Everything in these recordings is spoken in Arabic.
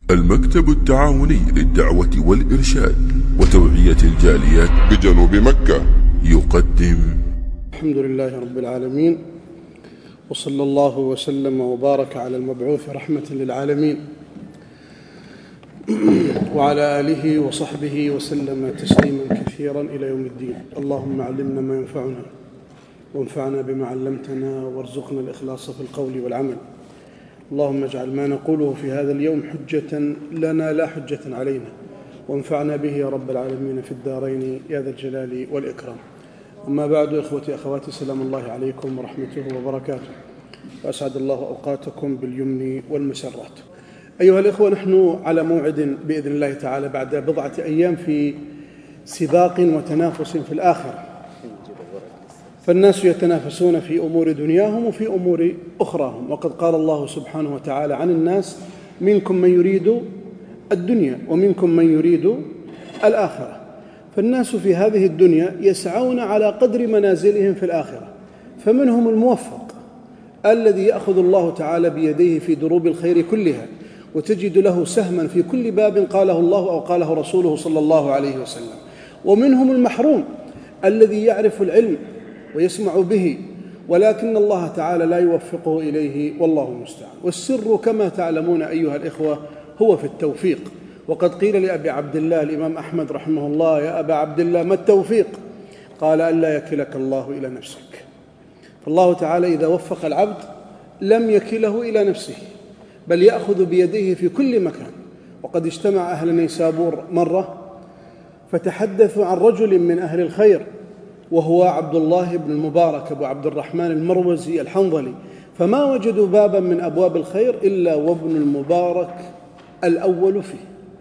المكتب التعاوني للدعوة والإرشاد وتوعية الجاليات بجنوب مكة يقدم. الحمد لله رب العالمين، وصلى الله وسلم وبارك على المبعوث رحمة للعالمين وعلى آله وصحبه وسلم تسليما كثيرا إلى يوم الدين. اللهم علمنا ما ينفعنا وانفعنا بما علمتنا وارزقنا الإخلاص في القول والعمل. اللهم اجعل ما نقوله في هذا اليوم حجة لنا لا حجة علينا، وانفعنا به يا رب العالمين في الدارين يا ذا الجلال والإكرام. أما بعد، إخوتي أخواتي، سلام الله عليكم ورحمته وبركاته، وأسعد الله أوقاتكم باليمن والمسرات. أيها الإخوة، نحن على موعد بإذن الله تعالى بعد بضعة أيام في سباق وتنافس في الآخرة، فالناس يتنافسون في أمور دنياهم وفي أمور أخراهم، وقد قال الله سبحانه وتعالى عن الناس: منكم من يريد الدنيا ومنكم من يريد الآخرة. فالناس في هذه الدنيا يسعون على قدر منازلهم في الآخرة، فمنهم الموفق الذي يأخذ الله تعالى بيديه في دروب الخير كلها، وتجد له سهما في كل باب قاله الله أو قاله رسوله صلى الله عليه وسلم. ومنهم المحروم الذي يعرف العلم ويسمع به، ولكن الله تعالى لا يوفقه إليه، والله المستعان. والسر كما تعلمون أيها الإخوة هو في التوفيق. وقد قيل لأبي عبد الله الإمام أحمد رحمه الله: يا أبا عبد الله، ما التوفيق؟ قال: ألا يكلك الله إلى نفسك. فالله تعالى إذا وفق العبد لم يكله إلى نفسه، بل يأخذ بيديه في كل مكان. وقد اجتمع أهل نيسابور مرة فتحدثوا عن رجل من أهل الخير، وهو عبد الله بن المبارك أبو عبد الرحمن المروزي الحنظلي، فما وجدوا بابا من أبواب الخير إلا وابن المبارك الأول فيه.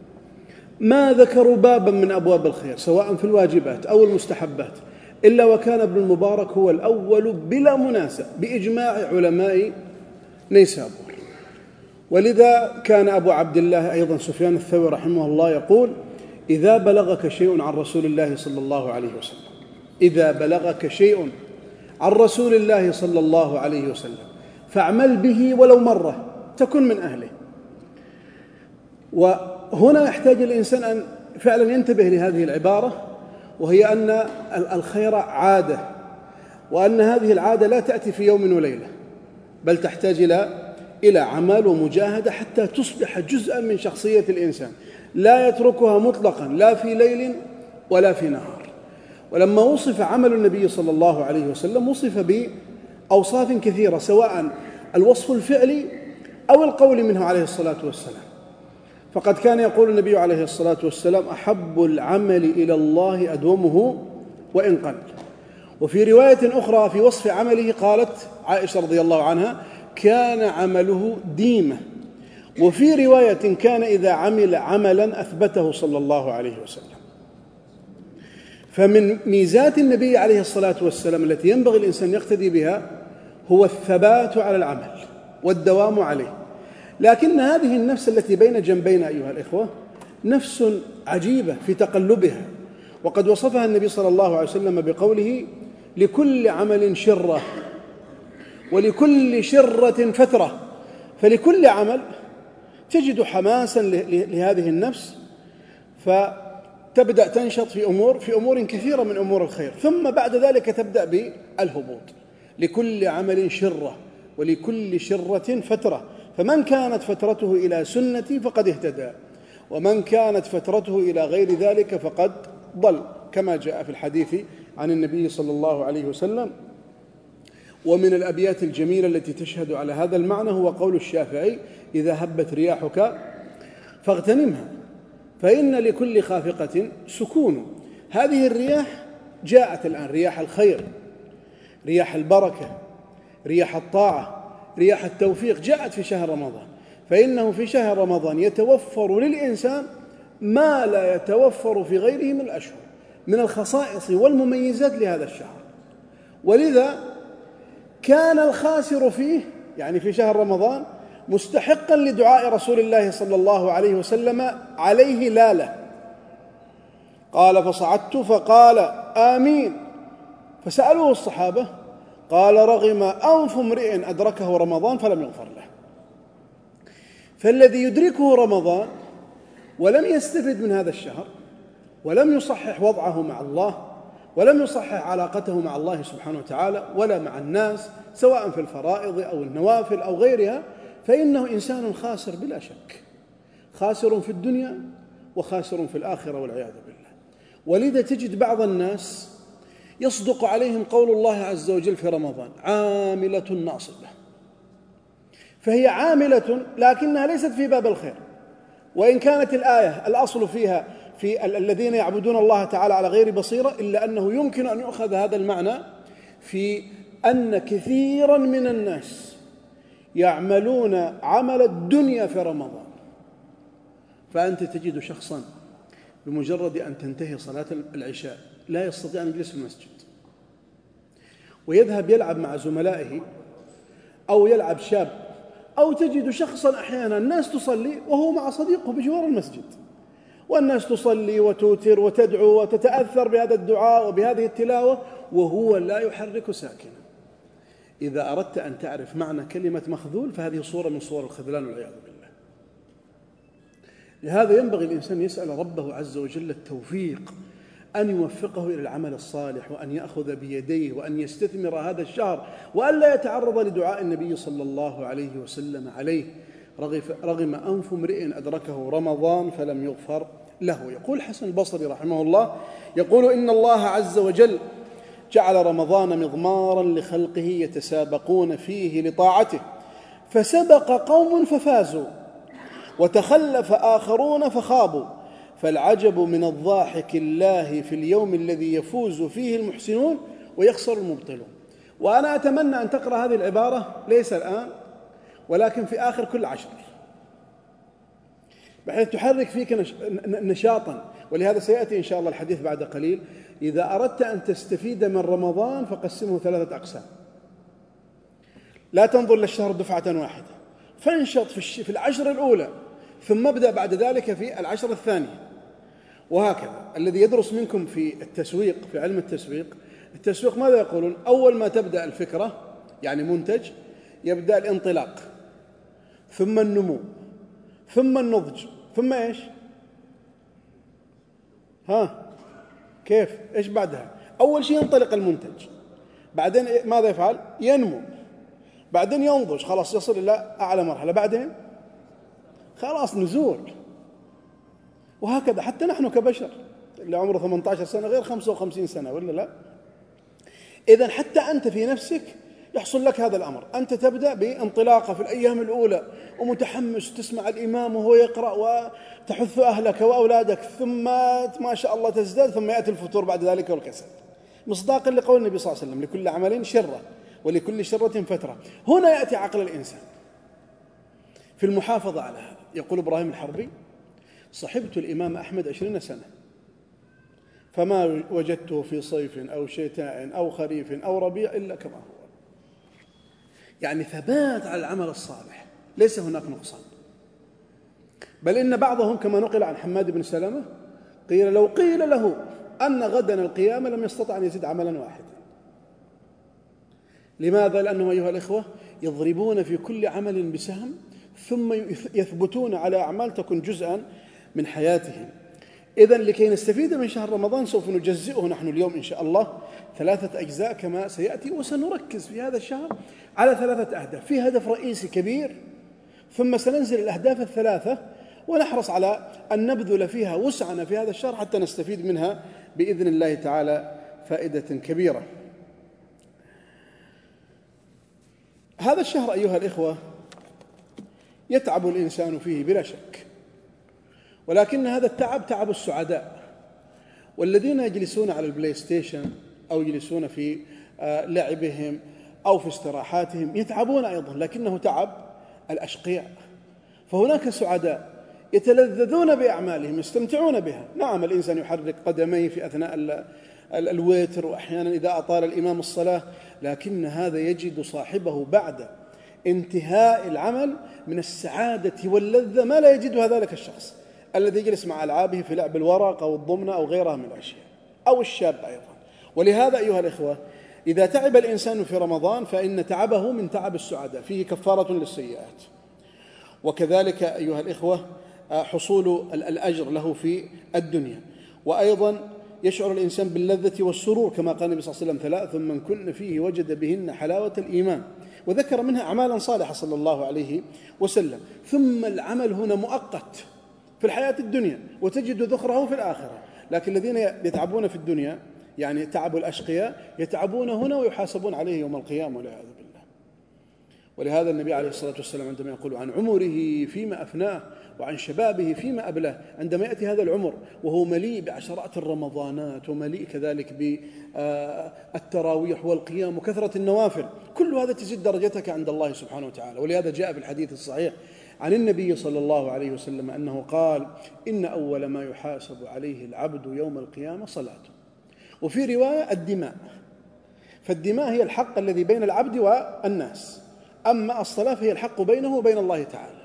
ما ذكروا بابا من أبواب الخير سواء في الواجبات أو المستحبات إلا وكان ابن المبارك هو الأول بلا منازع بإجماع علماء نيسابور. ولذا كان أبو عبد الله أيضا سفيان الثوري رحمه الله يقول: إذا بلغك شيء عن رسول الله صلى الله عليه وسلم، إذا بلغك شيء عن رسول الله صلى الله عليه وسلم فاعمل به ولو مرة تكن من أهله. وهنا يحتاج الإنسان أن فعلا ينتبه لهذه العبارة، وهي أن الخير عادة، وأن هذه العادة لا تأتي في يوم وليلة، بل تحتاج إلى عمل ومجاهدة حتى تصبح جزءا من شخصية الإنسان، لا يتركها مطلقا لا في ليل ولا في نهار. ولما وصف عمل النبي صلى الله عليه وسلم وصف بأوصاف كثيرة، سواء الوصف الفعلي أو القول منه عليه الصلاة والسلام. فقد كان يقول النبي عليه الصلاة والسلام: أحب العمل إلى الله أدومه وإن قل. وفي رواية أخرى في وصف عمله قالت عائشة رضي الله عنها: كان عمله ديمة. وفي رواية: كان إذا عمل عملا أثبته صلى الله عليه وسلم. فمن ميزات النبي عليه الصلاة والسلام التي ينبغي الإنسان يقتدي بها هو الثبات على العمل والدوام عليه. لكن هذه النفس التي بين جنبينا أيها الإخوة نفس عجيبة في تقلبها، وقد وصفها النبي صلى الله عليه وسلم بقوله: لكل عمل شرة ولكل شرة فترة. فلكل عمل تجد حماسا لهذه النفس، فتبدأ تنشط في أمور كثيرة من أمور الخير، ثم بعد ذلك تبدأ بالهبوط. لكل عمل شرة ولكل شرة فترة، فمن كانت فترته إلى سنتي فقد اهتدى، ومن كانت فترته إلى غير ذلك فقد ضل، كما جاء في الحديث عن النبي صلى الله عليه وسلم. ومن الأبيات الجميلة التي تشهد على هذا المعنى هو قول الشافعي: إذا هبت رياحك فاغتنمها، فإن لكل خافقة سكون. هذه الرياح جاءت الآن، رياح الخير، رياح البركة، رياح الطاعة، رياح التوفيق، جاءت في شهر رمضان. فإنه في شهر رمضان يتوفر للإنسان ما لا يتوفر في غيره من الأشهر من الخصائص والمميزات لهذا الشهر. ولذا كان الخاسر فيه، يعني في شهر رمضان، مستحقا لدعاء رسول الله صلى الله عليه وسلم عليه لالة. قال: فصعدت فقال: آمين. فسألوه الصحابة قال: رغم أنف امرئ أدركه رمضان فلم يغفر له. فالذي يدركه رمضان ولم يستفد من هذا الشهر ولم يصحح وضعه مع الله ولم يصحح علاقته مع الله سبحانه وتعالى ولا مع الناس سواء في الفرائض أو النوافل أو غيرها، فإنه إنسان خاسر بلا شك، خاسر في الدنيا وخاسر في الآخرة والعياذ بالله. ولذا تجد بعض الناس يصدق عليهم قول الله عز وجل في رمضان: عاملة ناصبة. فهي عاملة لكنها ليست في باب الخير، وإن كانت الآية الأصل فيها في الذين يعبدون الله تعالى على غير بصيرة، إلا أنه يمكن أن يؤخذ هذا المعنى في أن كثيرا من الناس يعملون عمل الدنيا في رمضان. فأنت تجد شخصا بمجرد أن تنتهي صلاة العشاء لا يستطيع أن يجلس في المسجد، ويذهب يلعب مع زملائه أو يلعب شاب، أو تجد شخصا أحيانا الناس تصلي وهو مع صديقه بجوار المسجد، والناس تصلي وتوتر وتدعو وتتأثر بهذا الدعاء وبهذه التلاوة وهو لا يحرك ساكنا. إذا أردت أن تعرف معنى كلمة مخذول فهذه صورة من صور الخذلان والعياذ بالله. لهذا ينبغي الإنسان يسأل ربه عز وجل التوفيق أن يوفقه إلى العمل الصالح، وأن يأخذ بيديه، وأن يستثمر هذا الشهر، وأن لا يتعرض لدعاء النبي صلى الله عليه وسلم عليه: رغم أنف امرئ أدركه رمضان فلم يغفر له. يقول الحسن البصري رحمه الله، يقول: إن الله عز وجل جعل رمضان مضمارا لخلقه يتسابقون فيه لطاعته، فسبق قوم ففازوا وتخلف آخرون فخابوا، فالعجب من الضاحك الله في اليوم الذي يفوز فيه المحسنون ويخسر المبطلون. وأنا أتمنى أن تقرأ هذه العبارة ليس الآن ولكن في آخر كل عشر، بحيث تحرك فيك نشاطا. ولهذا سيأتي إن شاء الله الحديث بعد قليل. إذا أردت أن تستفيد من رمضان فقسمه 3 أقسام، لا تنظر للشهر دفعة واحدة، فانشط في العشر الأولى، ثم ابدأ بعد ذلك في العشر الثانية، وهكذا. الذي يدرس منكم في التسويق، في علم التسويق ماذا يقولون؟ أول ما تبدأ الفكرة يعني منتج، يبدأ الانطلاق، ثم النمو، ثم النضج، ثم إيش؟ كيف؟ إيش بعدها؟ أول شيء ينطلق المنتج، بعدين ماذا يفعل؟ ينمو، بعدين ينضج، خلاص يصل إلى أعلى مرحلة، بعدين خلاص نزول. وهكذا حتى نحن كبشر، اللي عمره 18 سنة غير 55 سنة، ولا لا؟ إذن حتى أنت في نفسك يحصل لك هذا الأمر. أنت تبدأ بانطلاقة في الأيام الأولى ومتحمس، تسمع الإمام وهو يقرأ وتحث أهلك وأولادك، ثم ما شاء الله تزداد، ثم يأتي الفتور بعد ذلك والكسل، مصداقا لقول النبي صلى الله عليه وسلم: لكل عمل شرة ولكل شرة فترة. هنا يأتي عقل الإنسان في المحافظة على هذا. يقول إبراهيم الحربي: صحبت الإمام أحمد 20 سنة فما وجدته في صيف أو شتاء أو خريف أو ربيع إلا كما هو. يعني ثبات على العمل الصالح، ليس هناك نقصان. بل إن بعضهم كما نقل عن حماد بن سلمة قيل: لو قيل له أن غدا القيامة لم يستطع أن يزيد عملا واحدا. لماذا؟ لأنهم أيها الإخوة يضربون في كل عمل بسهم، ثم يثبتون على أعمال تكون جزءا من حياتهم. إذن لكي نستفيد من شهر رمضان سوف نجزئه نحن اليوم إن شاء الله 3 أجزاء كما سيأتي، وسنركز في هذا الشهر على 3 أهداف. في هدف رئيسي كبير، ثم سننزل الأهداف 3 ونحرص على أن نبذل فيها وسعنا في هذا الشهر حتى نستفيد منها بإذن الله تعالى فائدة كبيرة. هذا الشهر أيها الإخوة يتعب الإنسان فيه بلا شك، ولكن هذا التعب تعب السعداء، والذين يجلسون على البلاي ستيشن أو يجلسون في لعبهم أو في استراحاتهم يتعبون أيضا، لكنه تعب الأشقياء. فهناك سعداء يتلذذون بأعمالهم، يستمتعون بها. نعم، الإنسان يحرك قدميه في أثناء الوتر، وأحيانا إذا أطال الإمام الصلاة، لكن هذا يجد صاحبه بعد انتهاء العمل من السعادة واللذة ما لا يجدها ذلك الشخص الذي يجلس مع ألعابه في لعب الورق أو الضمنة أو غيرها من الأشياء، أو الشاب أيضا. ولهذا أيها الإخوة إذا تعب الإنسان في رمضان فإن تعبه من تعب السعادة، فيه كفارة للسيئات. وكذلك أيها الإخوة حصول الأجر له في الدنيا. وأيضا يشعر الإنسان باللذة والسرور كما قال النبي صلى الله عليه وسلم: 3 من كن فيه وجد بهن حلاوة الإيمان، وذكر منها أعمالا صالحة صلى الله عليه وسلم. ثم العمل هنا مؤقت في الحياة الدنيا وتجد ذخره في الآخرة، لكن الذين يتعبون في الدنيا يعني تعب الأشقياء يتعبون هنا ويحاسبون عليه يوم القيامة والعياذ بالله. ولهذا النبي عليه الصلاة والسلام عندما يقول عن عمره فيما أفناه وعن شبابه فيما أبلاه، عندما يأتي هذا العمر وهو مليء بعشرات الرمضانات ومليء كذلك بالتراويح والقيام وكثرة النوافل، كل هذا تزيد درجتك عند الله سبحانه وتعالى. ولهذا جاء في الحديث الصحيح عن النبي صلى الله عليه وسلم أنه قال: إن أول ما يحاسب عليه العبد يوم القيامة صلاته. وفي رواية الدماء، فالدماء هي الحق الذي بين العبد والناس، أما الصلاة فهي الحق بينه وبين الله تعالى.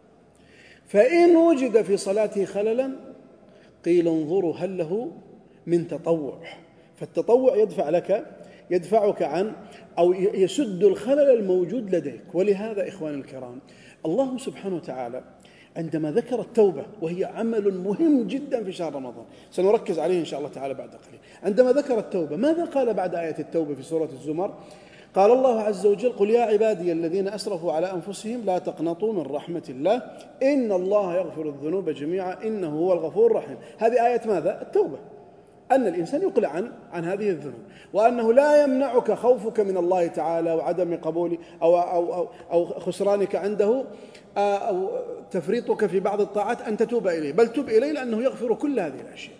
فإن وجد في صلاته خللا قيل انظروا هل له من تطوع، فالتطوع يدفعك عن أو يسد الخلل الموجود لديك. ولهذا إخواني الكرام الله سبحانه وتعالى عندما ذكر التوبة وهي عمل مهم جدا في شهر رمضان، سنركز عليه إن شاء الله تعالى بعد قليل، عندما ذكر التوبة ماذا قال بعد آية التوبة في سورة الزمر؟ قال الله عز وجل: قل يا عبادي الذين أسرفوا على أنفسهم لا تقنطوا من رحمة الله إن الله يغفر الذنوب جميعا إنه هو الغفور الرحيم. هذه آية ماذا؟ التوبة، أن الإنسان يقلع عن هذه الذنوب، وأنه لا يمنعك خوفك من الله تعالى وعدم قبول أو خسرانك عنده أو تفريطك في بعض الطاعات أن تتوب إليه، بل تب إليه لأنه يغفر كل هذه الأشياء.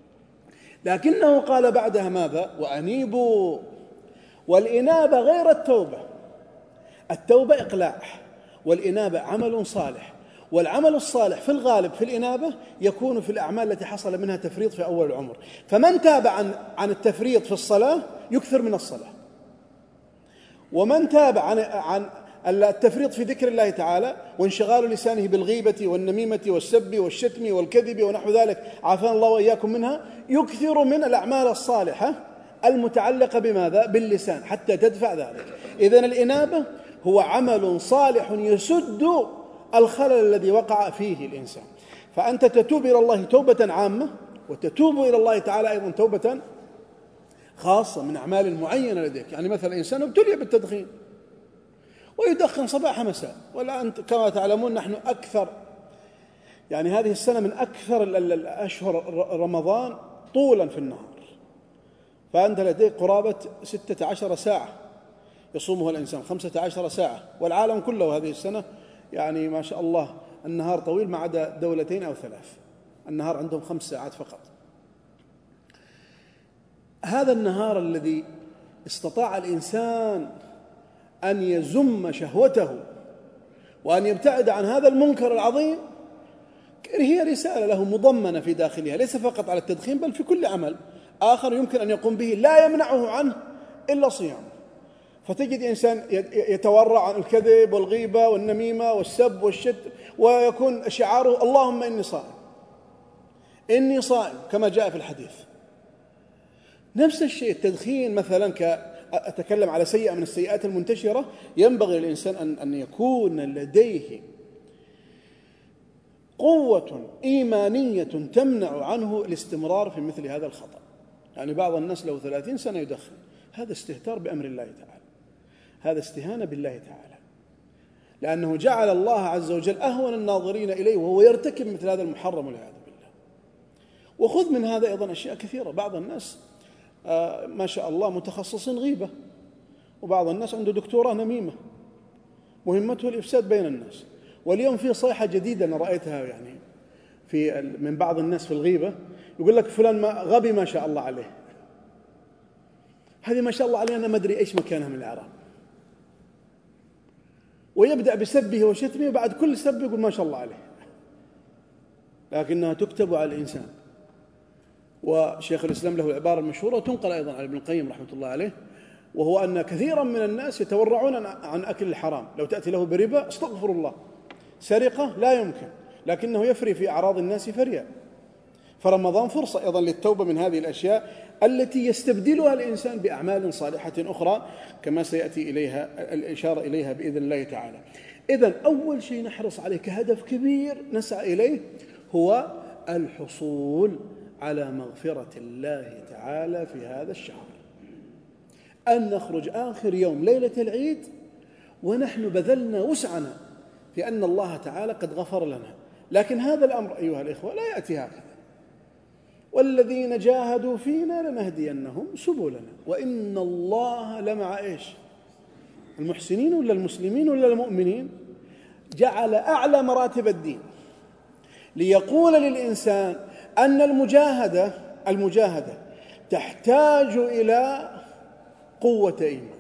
لكنه قال بعدها ماذا؟ وأنيبوا. والإنابة غير التوبة، التوبة إقلاع، والإنابة عمل صالح. والعمل الصالح في الغالب في الإنابة يكون في الأعمال التي حصل منها تفريط في أول العمر. فمن تاب عن التفريط في الصلاة يكثر من الصلاة، ومن تاب عن التفريط في ذكر الله تعالى وانشغال لسانه بالغيبة والنميمة والسب والشتم والكذب ونحو ذلك عافانا الله وإياكم منها، يكثر من الأعمال الصالحة المتعلقة بماذا؟ باللسان حتى تدفع ذلك. إذن الإنابة هو عمل صالح يسد الخلل الذي وقع فيه الإنسان. فأنت تتوب إلى الله توبة عامة، وتتوب إلى الله تعالى أيضا توبة خاصة من أعمال معينة لديك. يعني مثلا إنسان ابتلي بالتدخين ويدخن صباح مساء، والآن كما تعلمون نحن أكثر، يعني هذه السنة من أكثر الأشهر رمضان طولا في النهار، فأنت لديك قرابة 16 ساعة يصومها الإنسان، 15 ساعة، والعالم كله هذه السنة يعني ما شاء الله النهار طويل ما عدا 2 أو 3، النهار عندهم 5 ساعات فقط. هذا النهار الذي استطاع الإنسان أن يزم شهوته وأن يبتعد عن هذا المنكر العظيم، هي رسالة له مضمنة في داخلها، ليس فقط على التدخين بل في كل عمل آخر يمكن أن يقوم به لا يمنعه عنه إلا صيام. فتجد إنسان يتورع عن الكذب والغيبة والنميمة والسب والشتم، ويكون شعاره اللهم إني صائم، إني صائم كما جاء في الحديث. نفس الشيء التدخين مثلا، أتكلم على سيئة من السيئات المنتشرة، ينبغي للإنسان أن يكون لديه قوة إيمانية تمنع عنه الاستمرار في مثل هذا الخطأ. يعني بعض الناس له 30 سنة يدخن، هذا استهتار بأمر الله تعالى، هذا استهانة بالله تعالى، لأنه جعل الله عز وجل أهون الناظرين إليه وهو يرتكب مثل هذا المحرم والعياذ بالله. وخذ من هذا أيضا أشياء كثيرة. بعض الناس ما شاء الله متخصصين غيبة، وبعض الناس عنده دكتوراه نميمة مهمته الإفساد بين الناس. واليوم في صيحة جديدة أنا رأيتها يعني من بعض الناس في الغيبة، يقول لك فلان غبي ما شاء الله عليه. هذه ما شاء الله عليه أنا ما أدري إيش مكانها من الإعراب، ويبدأ بسبه وشتمه، وبعد كل سب يقول ما شاء الله عليه، لكنها تكتب على الإنسان. وشيخ الإسلام له العبارة المشهورة وتنقل أيضا على ابن القيم رحمة الله عليه، وهو أن كثيرا من الناس يتورعون عن أكل الحرام. لو تأتي له بربا استغفر الله، سرقة لا يمكن، لكنه يفري في أعراض الناس فريا. فرمضان فرصة أيضا للتوبة من هذه الأشياء التي يستبدلها الإنسان بأعمال صالحة أخرى كما سيأتي إليها الإشارة إليها بإذن الله تعالى. إذن أول شيء نحرص عليه كهدف كبير نسعى إليه هو الحصول على مغفرة الله تعالى في هذا الشهر، أن نخرج آخر يوم ليلة العيد ونحن بذلنا وسعنا في أن الله تعالى قد غفر لنا. لكن هذا الأمر أيها الإخوة لا يأتي هكذا، والذين جاهدوا فينا لنهدينهم سبلنا وإن الله لمع إيش؟ المحسنين ولا المسلمين ولا المؤمنين؟ جعل أعلى مراتب الدين ليقول للإنسان أن المجاهدة تحتاج إلى قوة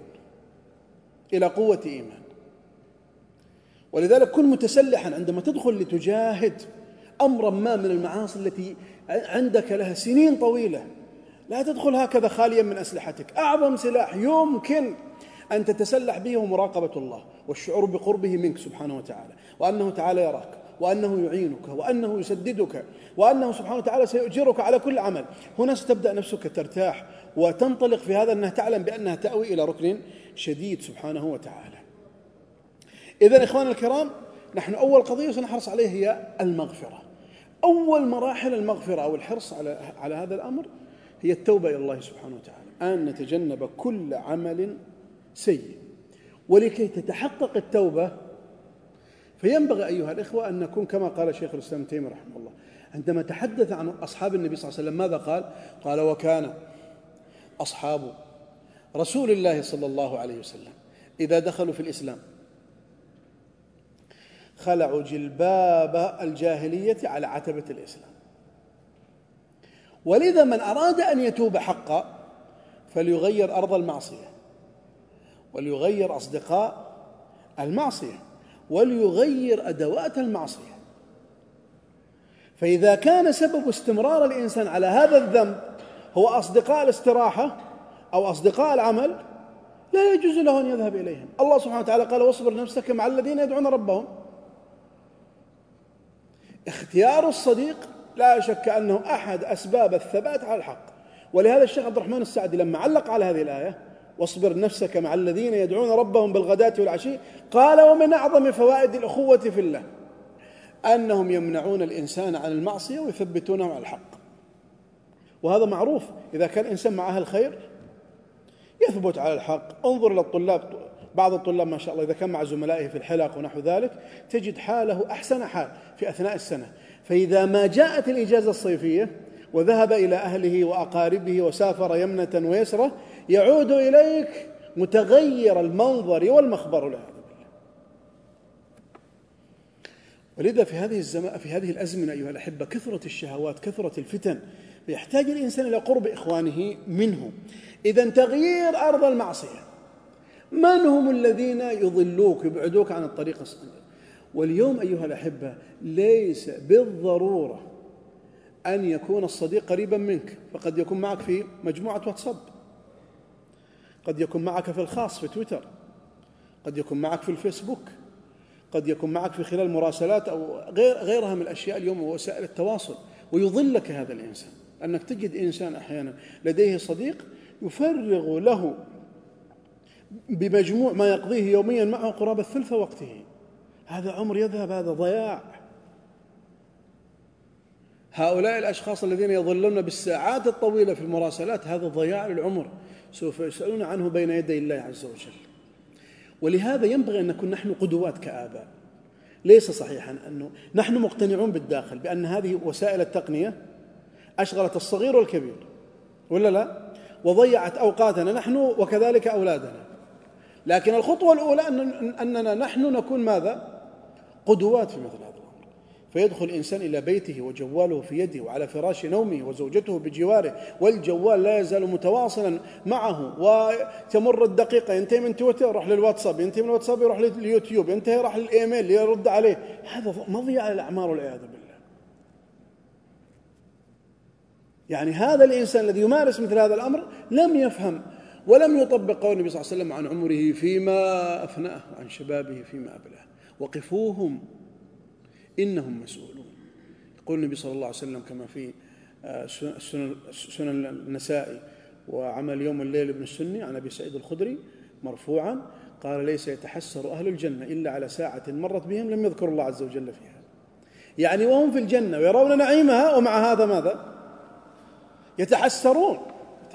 إيمان، ولذلك كن متسلحا عندما تدخل لتجاهد أمرا ما من المعاصي التي عندك لها سنين طويلة. لا تدخل هكذا خاليا من أسلحتك. أعظم سلاح يمكن أن تتسلح به هو مراقبة الله والشعور بقربه منك سبحانه وتعالى، وأنه تعالى يراك، وأنه يعينك، وأنه يسددك، وأنه سبحانه وتعالى سيؤجرك على كل عمل. هنا ستبدأ نفسك ترتاح وتنطلق في هذا، أنها تعلم بأنها تأوي إلى ركن شديد سبحانه وتعالى. إذن إخواننا الكرام، نحن أول قضية سنحرص عليه هي المغفرة. أول مراحل المغفرة أو الحرص على هذا الأمر هي التوبة إلى الله سبحانه وتعالى، أن نتجنب كل عمل سيء. ولكي تتحقق التوبة فينبغي أيها الإخوة أن نكون كما قال شيخ الإسلام ابن تيمية رحمه الله عندما تحدث عن أصحاب النبي صلى الله عليه وسلم. ماذا قال؟ قال: وكان أصحاب رسول الله صلى الله عليه وسلم إذا دخلوا في الإسلام خلعوا جلباب الجاهلية على عتبة الإسلام. ولذا من أراد أن يتوب حقا فليغير أرض المعصية، وليغير أصدقاء المعصية، وليغير أدوات المعصية. فإذا كان سبب استمرار الإنسان على هذا الذنب هو أصدقاء الاستراحة أو أصدقاء العمل، لا يجوز له أن يذهب إليهم. الله سبحانه وتعالى قال: واصبر نفسك مع الذين يدعون ربهم. اختيار الصديق لا شك أنه أحد أسباب الثبات على الحق. ولهذا الشيخ عبد الرحمن السعدي لما علق على هذه الآية: واصبر نفسك مع الذين يدعون ربهم بالغداة والعشي، قال: ومن أعظم فوائد الأخوة في الله أنهم يمنعون الإنسان عن المعصية ويثبتونه على الحق. وهذا معروف، إذا كان الإنسان مع أهل الخير يثبت على الحق. انظر إلى الطلاب، بعض الطلاب ما شاء الله إذا كان مع زملائه في الحلق ونحو ذلك تجد حاله أحسن حال في أثناء السنة، فإذا ما جاءت الإجازة الصيفية وذهب إلى أهله وأقاربه وسافر يمنة ويسرة يعود إليك متغير المنظر والمخبر والعياذ بالله. ولذا في هذه الأزمنة أيها الأحبة كثرة الشهوات، كثرة الفتن، يحتاج الإنسان إلى قرب إخوانه منه. إذن تغيير أرض المعصية. من هم الذين يضلوك يبعدوك عن الطريق الصحيح؟ واليوم أيها الأحبة ليس بالضرورة أن يكون الصديق قريبا منك، فقد يكون معك في مجموعة واتساب، قد يكون معك في الخاص في تويتر، قد يكون معك في الفيسبوك، قد يكون معك في خلال مراسلات أو غيرها من الأشياء اليوم ووسائل التواصل. ويضلك هذا الإنسان، أنك تجد إنسان أحيانا لديه صديق يفرغ له بمجموع ما يقضيه يوميا معه قرابة ثلث وقته. هذا عمر يذهب، هذا ضياع. هؤلاء الأشخاص الذين يظلون بالساعات الطويلة في المراسلات هذا ضياع للعمر، سوف يسألون عنه بين يدي الله عز وجل. ولهذا ينبغي أن نكون نحن قدوات كآباء. ليس صحيحا أنه نحن مقتنعون بالداخل بأن هذه وسائل التقنية أشغلت الصغير والكبير، ولا لا؟ وضيعت أوقاتنا نحن وكذلك أولادنا. لكن الخطوة الأولى أننا نحن نكون ماذا؟ قدوات في مثل هذا الأمر. فيدخل الإنسان إلى بيته وجواله في يده وعلى فراش نومه وزوجته بجواره، والجوال لا يزال متواصلا معه، وتمر الدقيقة ينتهي من تويتر يروح للواتساب، ينتهي من الواتساب يروح لليوتيوب، ينتهي راح للإيميل يرد عليه. هذا مضيع للأعمار والعياذ بالله. يعني هذا الإنسان الذي يمارس مثل هذا الأمر لم يفهم ولم يطبق قول النبي صلى الله عليه وسلم عن عمره فيما أفناه وعن شبابه فيما أبلاه: وقفوهم إنهم مسؤولون. يقول النبي صلى الله عليه وسلم كما في سنن النسائي وعمل يوم الليل ابن السني عن أبي سعيد الخدري مرفوعا: قال ليس يتحسر أهل الجنة إلا على ساعة مرت بهم لم يذكروا الله عز وجل فيها. يعني وهم في الجنة ويرون نعيمها ومع هذا ماذا؟ يتحسرون.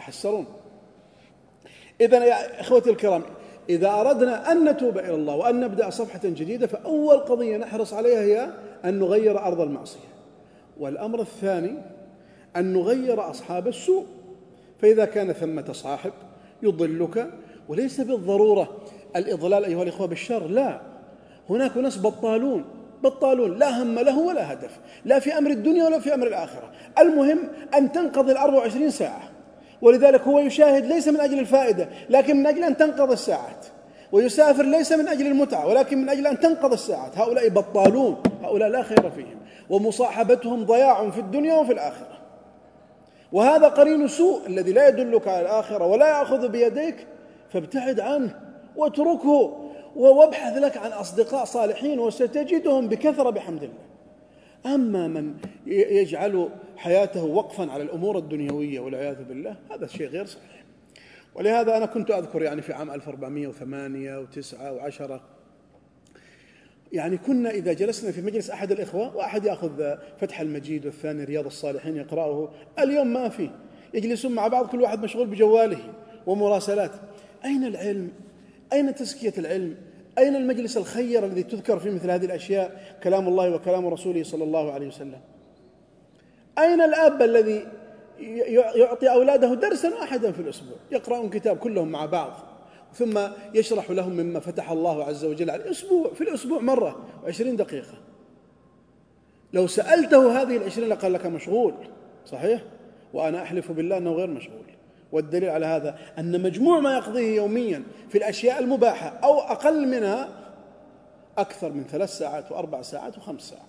إذن يا إخوتي الكرام، إذا أردنا أن نتوب إلى الله وأن نبدأ صفحة جديدة، فأول قضية نحرص عليها هي أن نغير أرض المعصية. والأمر الثاني أن نغير أصحاب السوء. فإذا كان ثمة صاحب يضلك، وليس بالضرورة الإضلال أيها الإخوة بالشر، لا، هناك ناس بطالون لا هم له ولا هدف، لا في أمر الدنيا ولا في أمر الآخرة، المهم أن تنقضي 24 ساعة. ولذلك هو يشاهد ليس من أجل الفائدة لكن من أجل أن تنقضي الساعات، ويسافر ليس من أجل المتعة ولكن من أجل أن تنقضي الساعات. هؤلاء بطالون، هؤلاء لا خير فيهم، ومصاحبتهم ضياع في الدنيا وفي الآخرة. وهذا قرين سوء الذي لا يدلك على الآخرة ولا يأخذ بيديك، فابتعد عنه واتركه وابحث لك عن أصدقاء صالحين وستجدهم بكثرة بحمد الله. أما من يجعل حياته وقفا على الأمور الدنيوية والعياذ بالله، هذا شيء غير صحيح. ولهذا أنا كنت أذكر يعني في عام 1408 و9 و10، يعني كنا إذا جلسنا في مجلس أحد الإخوة وأحد يأخذ فتح المجيد والثاني رياض الصالحين يقرأه، اليوم ما فيه، يجلسون مع بعض كل واحد مشغول بجواله ومراسلات. أين العلم؟ أين تزكية العلم؟ أين المجلس الخير الذي تذكر فيه مثل هذه الأشياء، كلام الله وكلام رسوله صلى الله عليه وسلم؟ أين الأب الذي يعطي أولاده درسا واحدا في الأسبوع، يقرأون كتاب كلهم مع بعض ثم يشرح لهم مما فتح الله عز وجل على الأسبوع، في الأسبوع مرة 20 دقيقة؟ لو سألته هذه 20 لقال لك مشغول، صحيح؟ وأنا أحلف بالله أنه غير مشغول. والدليل على هذا أن مجموع ما يقضيه يوميا في الأشياء المباحة أو أقل منها أكثر من 3 ساعات و4 ساعات و5 ساعات.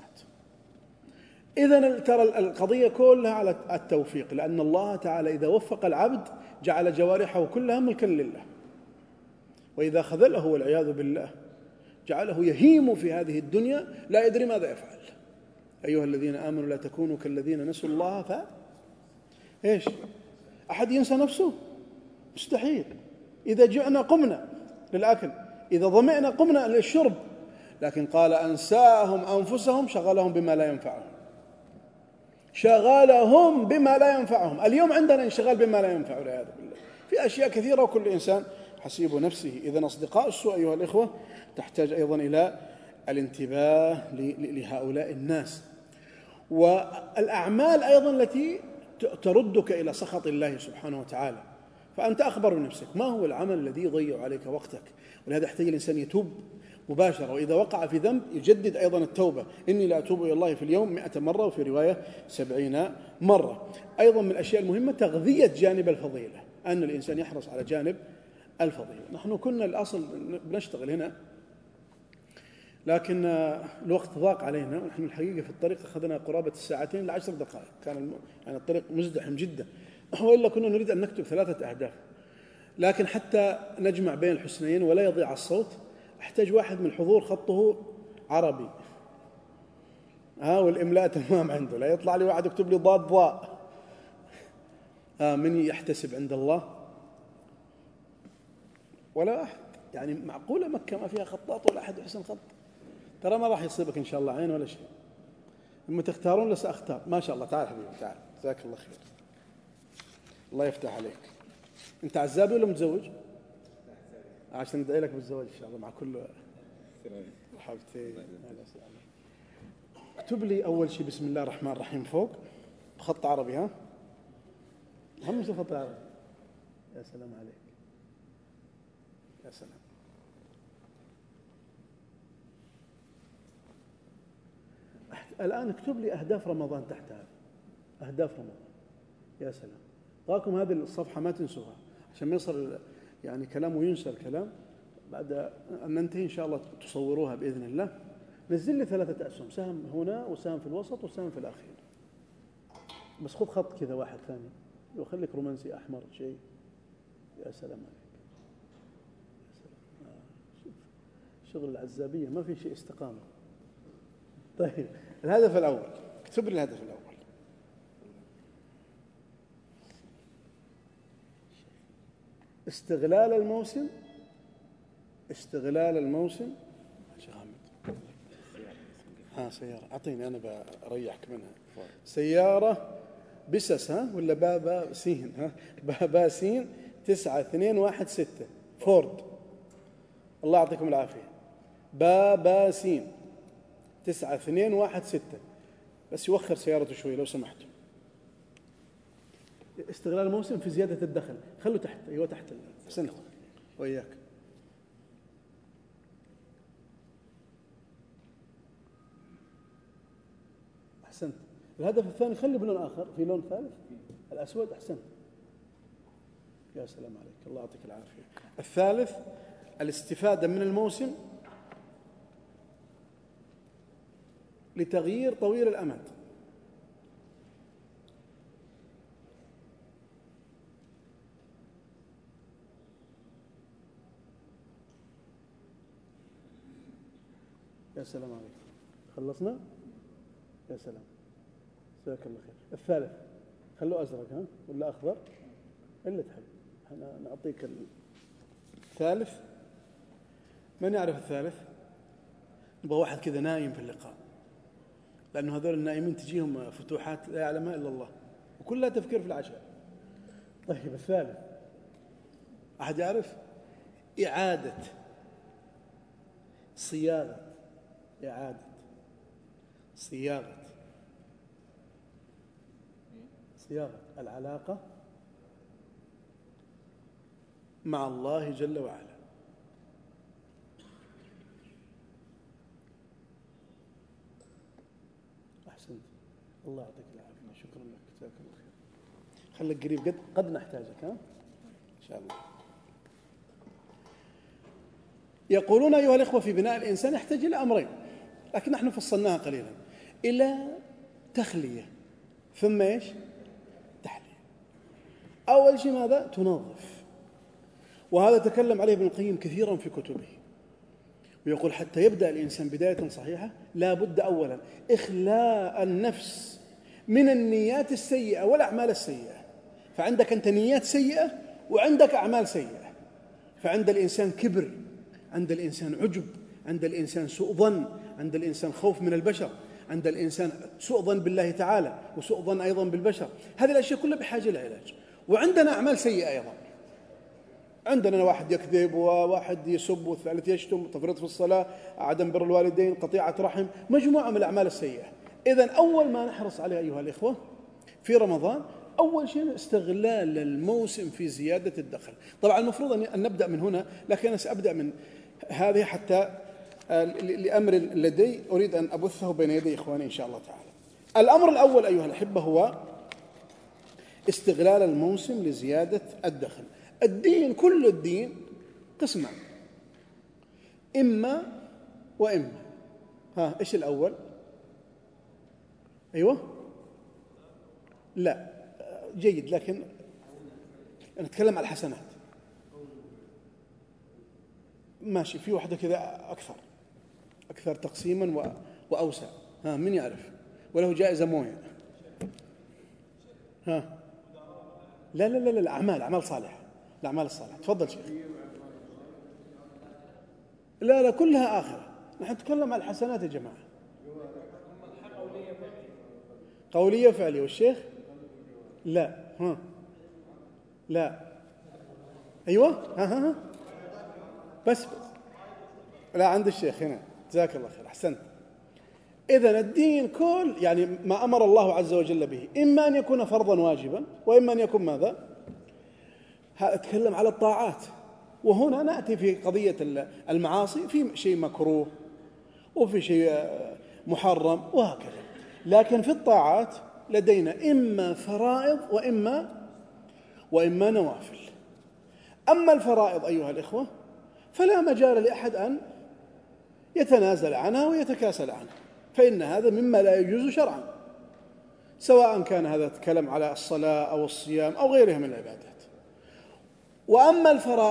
إذن ترى القضية كلها على التوفيق، لأن الله تعالى إذا وفق العبد جعل جوارحه كلها ملكا لله، وإذا خذله والعياذ بالله جعله يهيم في هذه الدنيا لا يدري ماذا يفعل. أيها الذين آمنوا لا تكونوا كالذين نسوا الله إيش؟ أحد ينسى نفسه؟ مستحيل. إذا جعنا قمنا للأكل، إذا ظمئنا قمنا للشرب، لكن قال أنساهم أنفسهم شغلهم بما لا ينفعهم. اليوم عندنا انشغال بما لا ينفع والعياذ بالله في أشياء كثيرة، وكل إنسان حسيب نفسه. إذن أصدقاء السوء أيها الإخوة تحتاج أيضا إلى الانتباه لهؤلاء الناس، والأعمال أيضا التي تردك إلى سخط الله سبحانه وتعالى. فأنت أخبر بنفسك ما هو العمل الذي يضيع عليك وقتك، ولهذا يحتاج الإنسان يتوب مباشرة، وإذا وقع في ذنب يجدد أيضا التوبة. إني لا أتوب إلى الله في اليوم 100 مرة، وفي رواية 70 مرة. أيضا من الأشياء المهمة تغذية جانب الفضيلة، أن الإنسان يحرص على جانب الفضيلة. نحن كنا الأصل بنشتغل هنا، لكن الوقت ضاق علينا، ونحن الحقيقة في الطريق أخذنا قرابة 2 ل10 دقائق، كان يعني الطريق مزدحم جدا، وإلا كنا نريد أن نكتب 3 أهداف، لكن حتى نجمع بين الحسنيين ولا يضيع الصوت أحتاج واحد من الحضور خطه عربي، والإملاء تمام عنده، لا يطلع لي واحد يكتب لي ضاد ضاء. من يحتسب عند الله ولا أحد. يعني معقولة مكة ما فيها خطاط ولا أحد يحسن خط؟ ترى ما راح يصيبك إن شاء الله عين ولا شيء. لما تختارون لسأختار. ما شاء الله. تعال حبيبي تعال، جزاك الله خير، الله يفتح عليك. أنت عزابي ولا متزوج؟ عشان ندعي لك بالزواج إن شاء الله مع كل مرحبتين. اكتب لي أول شيء بسم الله الرحمن الرحيم فوق بخط عربي. هم مش خط عربي. يا سلام عليك، يا سلام. الآن اكتب لي أهداف رمضان تحتها، أهداف رمضان. يا سلام. طاقم هذه الصفحة ما تنسوها عشان ما يصير يعني كلام وينسى الكلام. بعد أن ننتهي إن شاء الله تصوروها بإذن الله. نزل لي 3 أسهم، سهم هنا وسهم في الوسط وسهم في الأخير، بس خذ خط كذا واحد ثاني وخليك رومانسي أحمر شيء. يا سلام عليك، يا سلام. شغل العزابية ما في شيء استقامة. طيب الهدف الأول، اكتب لي الهدف الأول. استغلال الموسم استغلال الموسم. سيارة، أعطيني أنا بريحك منها. سيارة بسس ولا باباسين باباسين 9216 فورد، الله يعطيكم العافية. باباسين 9216، بس يوخر سيارته شوي لو سمحتوا. استغلال الموسم في زيادة الدخل، خلوا تحت. أيوة تحت. أحسنت وإياك. أحسنت. الهدف الثاني خلي بلون آخر، في لون ثالث الأسود. أحسنت، يا سلام عليك، الله يعطيك العافية. الثالث الاستفادة من الموسم لتغيير طويل الأمد. يا سلام عليك، خلصنا؟ يا سلام، جزاك الله خير. الثالث خلوه أزرق ولا أخضر إلا تحب، أنا نعطيك الثالث. من يعرف الثالث؟ نبغى واحد كذا نايم في اللقاء، لأنه هذول النائمين تجيهم فتوحات لا يعلمها إلا الله، وكلها تفكير في العشاء. طيب الثالث أحد يعرف؟ إعادة صياغة، إعادة صياغة العلاقة مع الله جل وعلا. أحسنت، الله يعطيك العافية، شكرا لك، جزاك الله خير. خليك قريب، قد نحتاجك إن شاء الله. يقولون أيها الإخوة في بناء الإنسان يحتاج إلى أمرين، لكن نحن فصلناها قليلا، إلى تخلية ثم إيش؟ تحلية. أول شيء ماذا؟ تنظف، وهذا تكلم عليه ابن القيم كثيرا في كتبه، ويقول حتى يبدأ الإنسان بداية صحيحة لا بد أولا إخلاء النفس من النيات السيئة والأعمال السيئة. فعندك أنت نيات سيئة وعندك أعمال سيئة، فعند الإنسان كبر، عند الإنسان عجب، عند الإنسان سوء ظن، عند الإنسان خوف من البشر، عند الإنسان سوء ظن بالله تعالى وسوء ظن أيضا بالبشر. هذه الأشياء كلها بحاجة لعلاج. وعندنا أعمال سيئة أيضا، عندنا واحد يكذب وواحد يسب والثالث يشتم، تفريط في الصلاة، عدم بر الوالدين، قطيعة رحم، مجموعة من الأعمال السيئة. إذن أول ما نحرص عليه أيها الإخوة في رمضان أول شيء استغلال الموسم في زيادة الدخل. طبعا المفروض أن نبدأ من هنا، لكن أنا سأبدأ من هذه حتى لأمر لدي أريد أن أبثه بين يدي إخواني إن شاء الله تعالى. الأمر الأول أيها الأحبة هو استغلال الموسم لزيادة الدخل. الدين، كل الدين قسمان، إما وإما. إيش الأول؟ أيوة، لا جيد، لكن نتكلم على الحسنات. ماشي، في واحدة كذا أكثر تقسيما وأوسع. من يعرف؟ وله جائزة موية. لا أعمال صالحة، الأعمال الصالحة. تفضل شيخ. لا كلها آخرة، نحن نتكلم على الحسنات يا جماعة. قولية فعلية. والشيخ لا لا أيوة بس لا، عند الشيخ هنا، جزاك الله خير، أحسنت. إذن الدين كل يعني ما أمر الله عز وجل به، إما أن يكون فرضا واجبا، وإما أن يكون ماذا؟ أتكلم على الطاعات، وهنا نأتي في قضية المعاصي، في شيء مكروه وفي شيء محرم وهكذا. لكن في الطاعات لدينا إما فرائض وإما نوافل. أما الفرائض أيها الإخوة فلا مجال لأحد أن يتنازل عنها ويتكاسل عنها، فإن هذا مما لا يجوز شرعا، سواء كان هذا الكلام على الصلاة أو الصيام أو غيرها من العبادات. وأما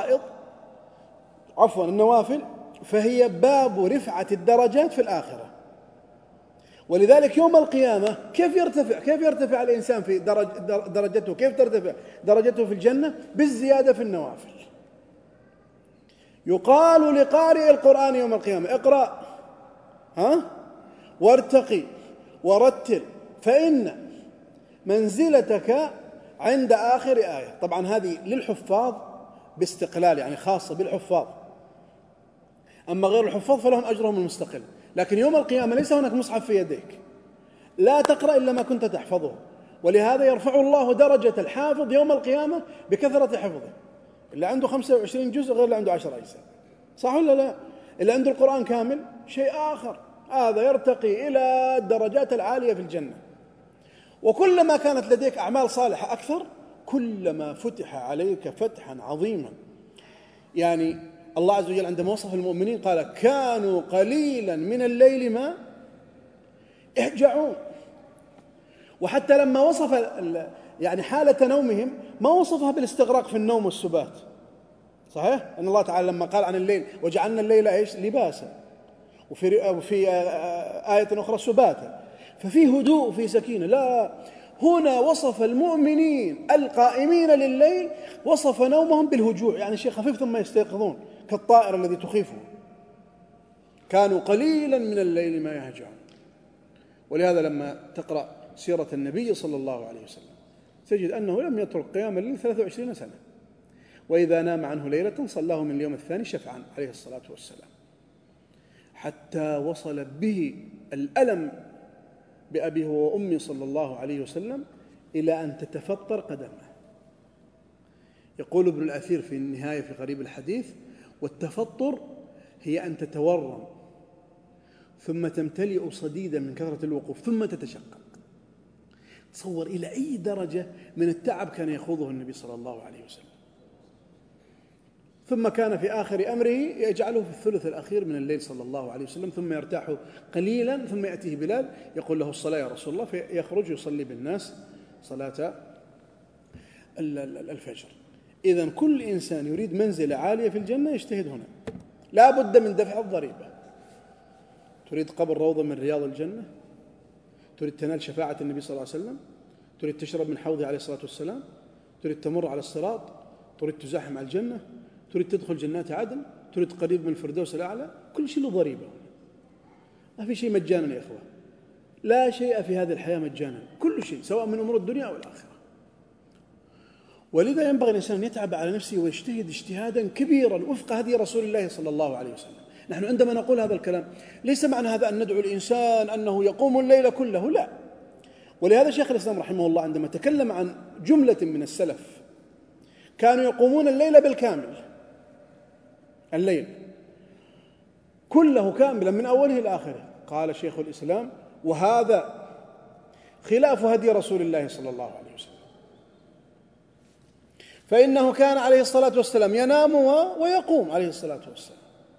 النوافل فهي باب رفعة الدرجات في الآخرة. ولذلك يوم القيامة كيف يرتفع الإنسان في درجته، كيف ترتفع درجته في الجنة؟ بالزيادة في النوافل. يقال لقارئ القرآن يوم القيامة: اقرأ وارتقي ورتل فإن منزلتك عند آخر آية. طبعا هذه للحفاظ باستقلال، يعني خاصة بالحفاظ، أما غير الحفاظ فلهم أجرهم المستقل. لكن يوم القيامة ليس هناك مصحف في يديك، لا تقرأ إلا ما كنت تحفظه، ولهذا يرفع الله درجة الحافظ يوم القيامة بكثرة حفظه. اللي عنده 25 جزء غير اللي عنده 10 أجزاء، صح ولا لا؟ اللي عنده القرآن كامل شيء آخر، هذا يرتقي إلى الدرجات العالية في الجنة. وكلما كانت لديك أعمال صالحة أكثر كلما فتح عليك فتحا عظيما. يعني الله عز وجل عندما وصف المؤمنين قال: كانوا قليلا من الليل ما يهجعون. وحتى لما وصف يعني حالة نومهم ما وصفها بالاستغراق في النوم والسبات، صحيح؟ أن الله تعالى لما قال عن الليل: وجعلنا الليل إيش؟ لباسا، وفي آية أخرى سباتا، ففي هدوء وفي سكينة. لا، هنا وصف المؤمنين القائمين لليل وصف نومهم بالهجوع، يعني شيء خفيف ثم يستيقظون كالطائر الذي تخيفه. كانوا قليلا من الليل ما يهجعون. ولهذا لما تقرأ سيرة النبي صلى الله عليه وسلم تجد أنه لم يترك قيام الليل 23 سنة، وإذا نام عنه ليلة صلاه من اليوم الثاني شفعا عليه الصلاة والسلام، حتى وصل به الألم بأبيه وأمي صلى الله عليه وسلم إلى أن تتفطر قدمه. يقول ابن الأثير في النهاية في غريب الحديث: والتفطر هي أن تتورم ثم تمتلئ صديدا من كثرة الوقوف ثم تتشقق. تصور إلى أي درجة من التعب كان يخوضه النبي صلى الله عليه وسلم. ثم كان في آخر أمره يجعله في الثلث الأخير من الليل صلى الله عليه وسلم، ثم يرتاح قليلا، ثم يأتيه بلال يقول له: الصلاة يا رسول الله، فيخرج يصلي بالناس صلاة الفجر. إذن كل إنسان يريد منزلة عالية في الجنة يجتهد هنا، لا بد من دفع الضريبة. تريد قبر روضة من رياض الجنة؟ تريد تنال شفاعة النبي صلى الله عليه وسلم؟ تريد تشرب من حوضه عليه الصلاة والسلام؟ تريد تمر على الصراط؟ تريد تزاحم على الجنة؟ تريد تدخل جنات عدن؟ تريد قريب من الفردوس الأعلى؟ كل شيء له ضريبة. ما في شيء مجانا يا إخوة، لا شيء في هذه الحياة مجانا، كل شيء سواء من أمور الدنيا أو الآخرة. ولذا ينبغي الإنسان أن يتعب على نفسه ويجتهد اجتهادا كبيرا وفق هدي رسول الله صلى الله عليه وسلم. نحن عندما نقول هذا الكلام ليس معنى هذا أن ندعو الإنسان أنه يقوم الليل كله، لا. ولهذا شيخ الإسلام رحمه الله عندما تكلم عن جملة من السلف كانوا يقومون الليل بالكامل، الليل كله كاملا من أوله إلى آخره، قال شيخ الإسلام: وهذا خلاف هدي رسول الله صلى الله عليه وسلم، فإنه كان عليه الصلاة والسلام ينام ويقوم عليه الصلاة والسلام،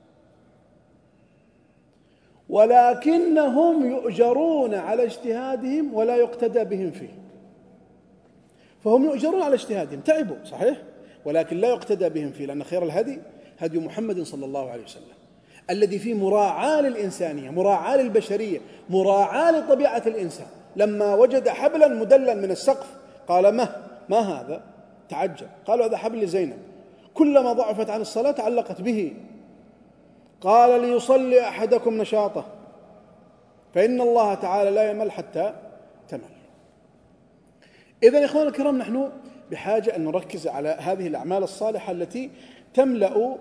ولكنهم يؤجرون على اجتهادهم ولا يقتدى بهم فيه. فهم يؤجرون على اجتهادهم، تعبوا صحيح، ولكن لا يقتدى بهم فيه، لأن خير الهدي هدي محمد صلى الله عليه وسلم الذي فيه مراعاة للإنسانية، مراعاة للبشرية، مراعاة لطبيعة الإنسان. لما وجد حبلا مدلا من السقف قال: ما هذا؟ تعجب، قالوا: هذا حبل لزينب، كلما ضعفت عن الصلاة تعلقت به. قال: ليصلي أحدكم نشاطه، فإن الله تعالى لا يمل حتى تمل. إذن يا إخواننا الكرام، نحن بحاجة أن نركز على هذه الأعمال الصالحة التي تملأ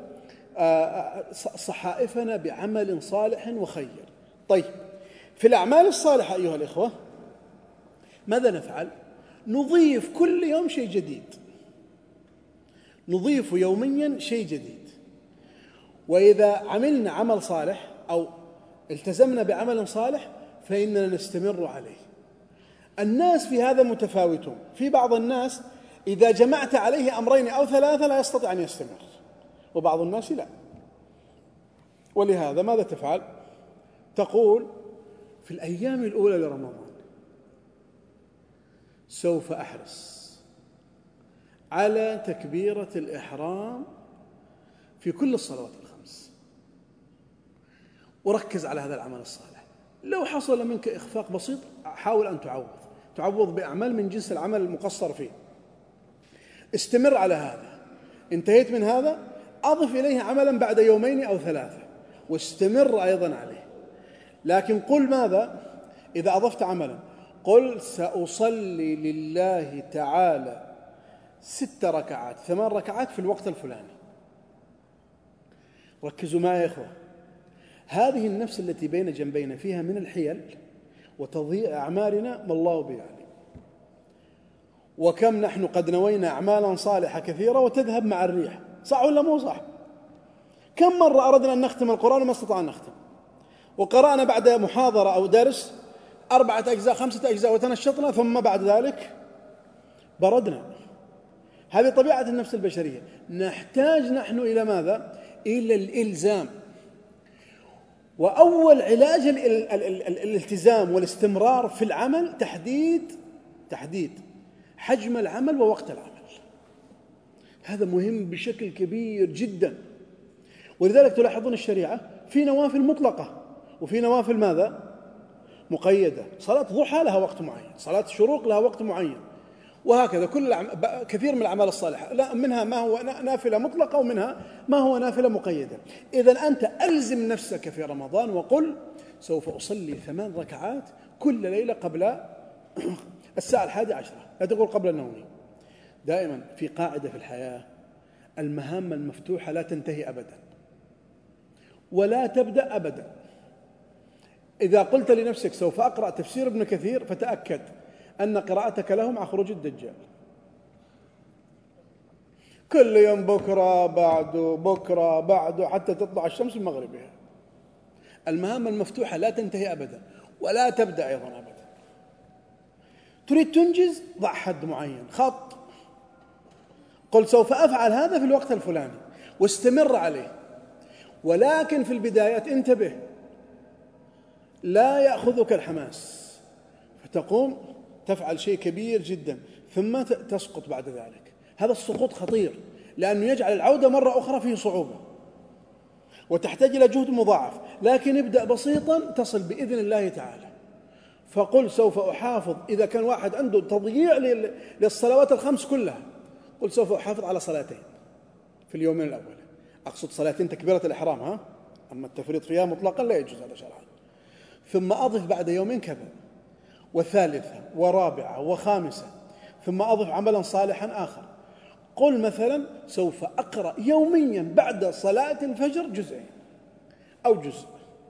صحائفنا بعمل صالح وخير. طيب، في الأعمال الصالحة أيها الإخوة ماذا نفعل؟ نضيف كل يوم شيء جديد، نضيف يوميا شيء جديد. وإذا عملنا عمل صالح أو التزمنا بعمل صالح فإننا نستمر عليه. الناس في هذا متفاوتون، في بعض الناس إذا جمعت عليه أمرين أو ثلاثة لا يستطيع أن يستمر، وبعض الناس لا. ولهذا ماذا تفعل؟ تقول: في الأيام الأولى لرمضان سوف أحرص على تكبيرة الإحرام في كل الصلوات الخمس، وركز على هذا العمل الصالح. لو حصل منك إخفاق بسيط حاول أن تعوض بأعمال من جنس العمل المقصر فيه، استمر على هذا. انتهيت من هذا أضف إليه عملا بعد يومين أو ثلاثة واستمر أيضا عليه. لكن قل ماذا إذا أضفت عملا؟ قل سأصلي لله تعالى 6 ركعات 8 ركعات في الوقت الفلاني. ركزوا معي يا إخوة، هذه النفس التي بين جنبينا فيها من الحيل وتضييع أعمالنا ما الله به عليم. وكم نحن قد نوينا أعمالا صالحة كثيرة وتذهب مع الريح، صح ولا مو صح؟ كم مرة أردنا أن نختم القرآن وما استطعنا نختم، وقرأنا بعد محاضرة أو درس 4 أجزاء 5 أجزاء وتنشطنا، ثم بعد ذلك بردنا. هذه طبيعة النفس البشرية. نحتاج نحن إلى ماذا؟ إلى الإلزام. وأول علاج الالتزام والاستمرار في العمل تحديد حجم العمل ووقت العمل. هذا مهم بشكل كبير جدا. ولذلك تلاحظون الشريعة في نوافل مطلقة وفي نوافل ماذا؟ مقيدة. صلاة ضحى لها وقت معين، صلاة الشروق لها وقت معين، وهكذا كثير من الأعمال الصالحة لا منها ما هو نافلة مطلقة ومنها ما هو نافلة مقيدة. إذن أنت ألزم نفسك في رمضان وقل سوف أصلي 8 ركعات كل ليلة قبل الساعة 11، لا تقول قبل النوم. دائما في قاعدة في الحياة: المهام المفتوحة لا تنتهي أبدا ولا تبدأ أبدا. إذا قلت لنفسك سوف أقرأ تفسير ابن كثير، فتأكد أن قراءتك له مع خروج الدجال. كل يوم بكرة بعده حتى تطلع الشمس من مغربها. المهام المفتوحة لا تنتهي أبدا ولا تبدأ أيضا أبدا. تريد تنجز، ضع حد معين، خط، قل سوف أفعل هذا في الوقت الفلاني واستمر عليه. ولكن في البداية انتبه، لا يأخذك الحماس فتقوم تفعل شيء كبير جدا ثم تسقط بعد ذلك. هذا السقوط خطير، لأنه يجعل العودة مرة أخرى فيه صعوبة وتحتاج إلى جهد مضاعف. لكن ابدأ بسيطا تصل بإذن الله تعالى. فقل سوف أحافظ، إذا كان واحد عنده تضييع للصلوات ال5 كلها، قل سوف أحافظ على 2 في اليومين الأول. أقصد 2 تكبيرة الإحرام، أما التفريط فيها مطلقا لا يجوز هذا شرعا. ثم أضف بعد يومين كذا، وثالثة ورابعة وخامسة، ثم أضف عملا صالحا آخر. قل مثلا سوف أقرأ يوميا بعد صلاة الفجر جزئين أو جزء،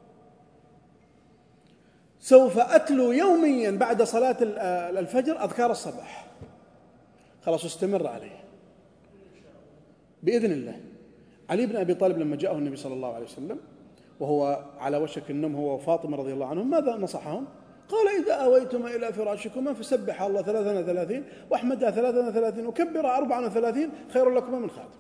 سوف أتلو يوميا بعد صلاة الفجر أذكار الصباح. خلاص استمر عليه بإذن الله. علي بن أبي طالب لما جاءه النبي صلى الله عليه وسلم وهو على وشك النوم هو وفاطمة رضي الله عنهم، ماذا نصحهم؟ قال: إذا أويتما إلى فراشكما فسبح الله 33 واحمده 33 وكبر 34 خير لكما من خادم.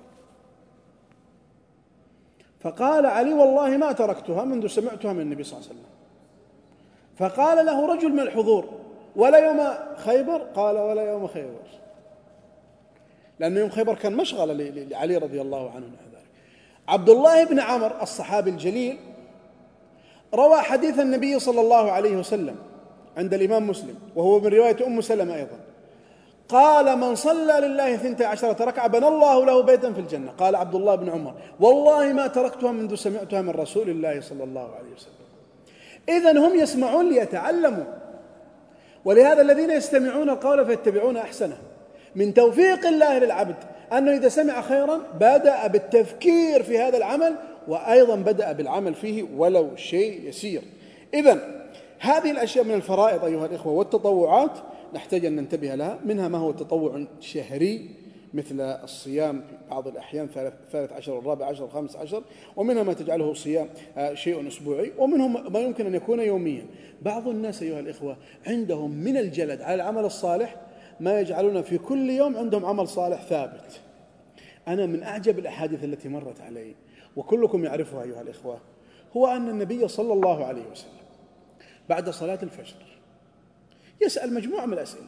فقال علي: والله ما تركتها منذ سمعتها من النبي صلى الله عليه وسلم. فقال له رجل من الحضور: ولا يوم خيبر؟ قال: ولا يوم خيبر، لأن يوم خيبر كان مشغلة لعلي رضي الله عنه. عبد الله بن عمر الصحابي الجليل روى حديث النبي صلى الله عليه وسلم عند الإمام مسلم، وهو من رواية أم سلمة أيضا. قال: من صلى لله 12 ركعة بنى الله له بيتا في الجنة. قال عبد الله بن عمر: والله ما تركتها منذ سمعتها من رسول الله صلى الله عليه وسلم. إذن هم يسمعون ليتعلموا، ولهذا الذين يستمعون القول فيتبعون أحسنه. من توفيق الله للعبد أنه إذا سمع خيرا بدأ بالتفكير في هذا العمل، وأيضا بدأ بالعمل فيه ولو شيء يسير. إذن هذه الأشياء من الفرائض أيها الإخوة والتطوعات نحتاج أن ننتبه لها. منها ما هو تطوع شهري مثل الصيام في بعض الأحيان 13 و14 و15، ومنها ما تجعله صيام شيء أسبوعي، ومنهم ما يمكن أن يكون يوميا. بعض الناس أيها الإخوة عندهم من الجلد على العمل الصالح ما يجعلون في كل يوم عندهم عمل صالح ثابت. أنا من أعجب الأحاديث التي مرت علي وكلكم يعرفها أيها الإخوة، هو أن النبي صلى الله عليه وسلم بعد صلاة الفجر يسأل مجموعة من الأسئلة: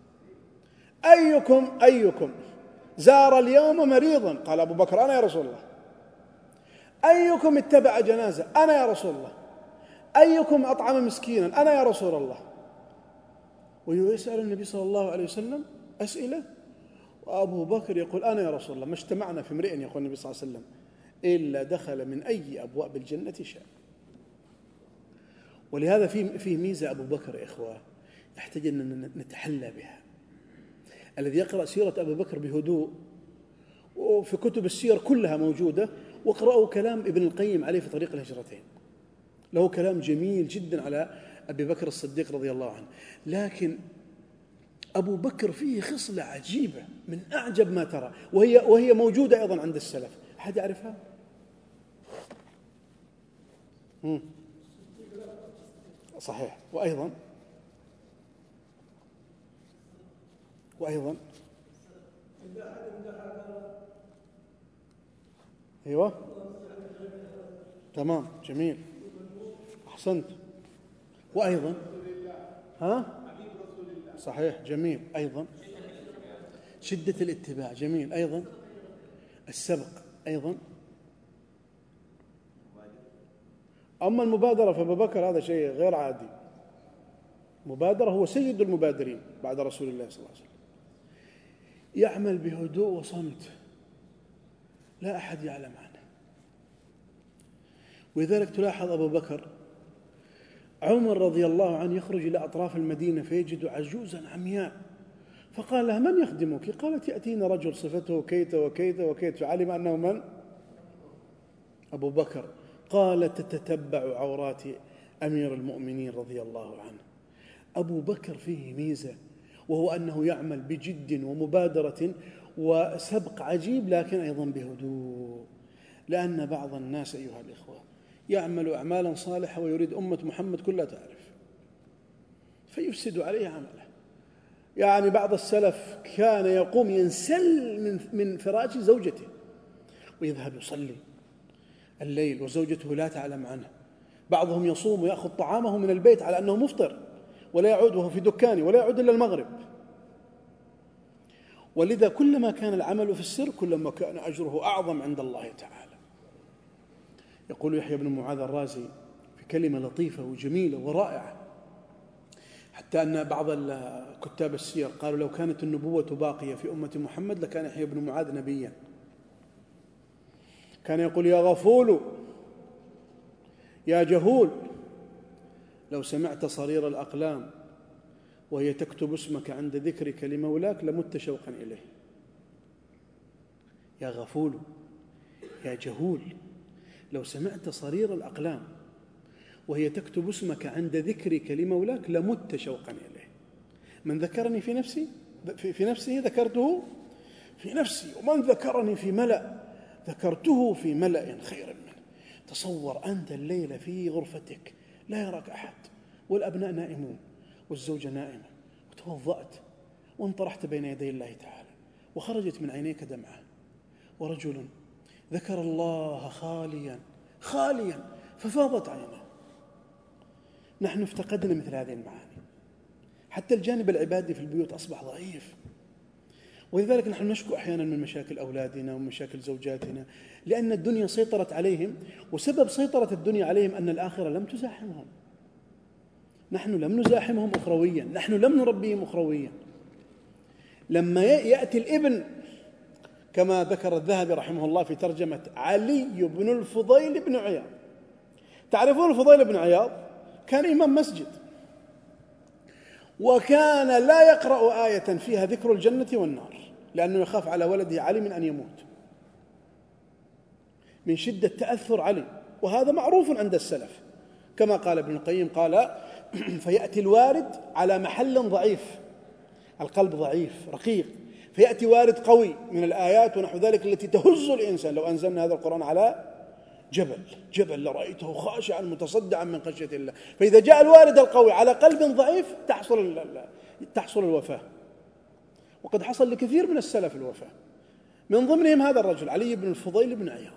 أيكم زار اليوم مريضا؟ قال أبو بكر: أنا يا رسول الله. أيكم اتبع جنازة؟ أنا يا رسول الله. أيكم أطعم مسكينا؟ أنا يا رسول الله. ويسأل النبي صلى الله عليه وسلم أسئلة، وأبو بكر يقول: أنا يا رسول الله. ما اجتمعنا في امرئ، يقول النبي صلى الله عليه وسلم، إلا دخل من أي أبواب الجنة شاء. ولهذا فيه ميزة أبو بكر يا إخوة يحتاج أن نتحلى بها. الذي يقرأ سيرة أبو بكر بهدوء، وفي كتب السير كلها موجودة، واقرأوا كلام ابن القيم عليه في طريق الهجرتين، له كلام جميل جدا على أبي بكر الصديق رضي الله عنه. لكن أبو بكر فيه خصلة عجيبة من أعجب ما ترى، وهي موجودة أيضا عند السلف. أحد يعرفها؟ صحيح. وأيضا أيوة، تمام، جميل، أحسنت. وأيضا صحيح، جميل. أيضا شدة الاتباع، جميل. أيضا السبق، أيضا. أما المبادرة فأبو بكر هذا شيء غير عادي. مبادرة، هو سيد المبادرين بعد رسول الله صلى الله عليه وسلم. يعمل بهدوء وصمت لا أحد يعلم عنه. ولذلك تلاحظ أبو بكر، عمر رضي الله عنه يخرج إلى أطراف المدينة فيجد عجوزا عمياء، فقال لها: من يخدمك؟ قالت: يأتينا رجل صفته كيت وكيت وكيت. فعلم أنه من؟ أبو بكر. قال: تتتبع عورات أمير المؤمنين رضي الله عنه. أبو بكر فيه ميزة، وهو أنه يعمل بجد ومبادرة وسبق عجيب، لكن أيضا بهدوء. لأن بعض الناس أيها الإخوة يعمل أعمالا صالحة ويريد أمة محمد كلها تعرف، فيفسد عليه عمله. يعني بعض السلف كان يقوم ينسل من فراش زوجته ويذهب يصلي الليل وزوجته لا تعلم عنه. بعضهم يصوم ويأخذ طعامه من البيت على أنه مفطر، ولا يعود وهو في دكانه، ولا يعود إلا المغرب. ولذا كلما كان العمل في السر كلما كان أجره أعظم عند الله تعالى. يقول يحيى بن معاذ الرازي في كلمة لطيفة وجميلة ورائعة، حتى أن بعض كتاب السير قالوا: لو كانت النبوة باقية في أمة محمد لكان يحيى بن معاذ نبيا. كان يقول: يا غفول يا جهول، لو سمعت صرير الأقلام وهي تكتب اسمك عند ذكرك لمولاك لمت شوقا إليه. يا غفول يا جهول، لو سمعت صرير الأقلام وهي تكتب اسمك عند ذكرك لمولاك لمت شوقا إليه. من ذكرني في نفسه ذكرته في نفسي، ومن ذكرني في ملأ ذكرته في ملأ خير منه. تصور أنت الليلة في غرفتك لا يراك أحد، والأبناء نائمون والزوجة نائمة، وتوضأت وانطرحت بين يدي الله تعالى، وخرجت من عينيك دمعة، ورجل ذكر الله خاليا ففاضت عينه. نحن افتقدنا مثل هذه المعاني، حتى الجانب العبادي في البيوت أصبح ضعيف. ولذلك نحن نشكو أحيانا من مشاكل أولادنا ومشاكل زوجاتنا، لأن الدنيا سيطرت عليهم، وسبب سيطرة الدنيا عليهم أن الآخرة لم تزاحمهم. نحن لم نزاحمهم أخرويا، نحن لم نربيهم أخرويا. لما يأتي الابن، كما ذكر الذهبي رحمه الله في ترجمة علي بن الفضيل بن عياض. تعرفون الفضيل بن عياض؟ كان إمام مسجد، وكان لا يقرأ آية فيها ذكر الجنة والنار، لأنه يخاف على ولده علي من أن يموت من شدة تأثر علي، وهذا معروف عند السلف. كما قال ابن القيم، قال: فيأتي الوارد على محل ضعيف، القلب ضعيف رقيق، فيأتي وارد قوي من الآيات ونحو ذلك التي تهز الإنسان. لو أنزلنا هذا القرآن على جبل لرأيته خاشعا متصدعا من خشية الله. فإذا جاء الوارد القوي على قلب ضعيف تحصل الوفاة، وقد حصل لكثير من السلف الوفاة، من ضمنهم هذا الرجل علي بن الفضيل بن عياض.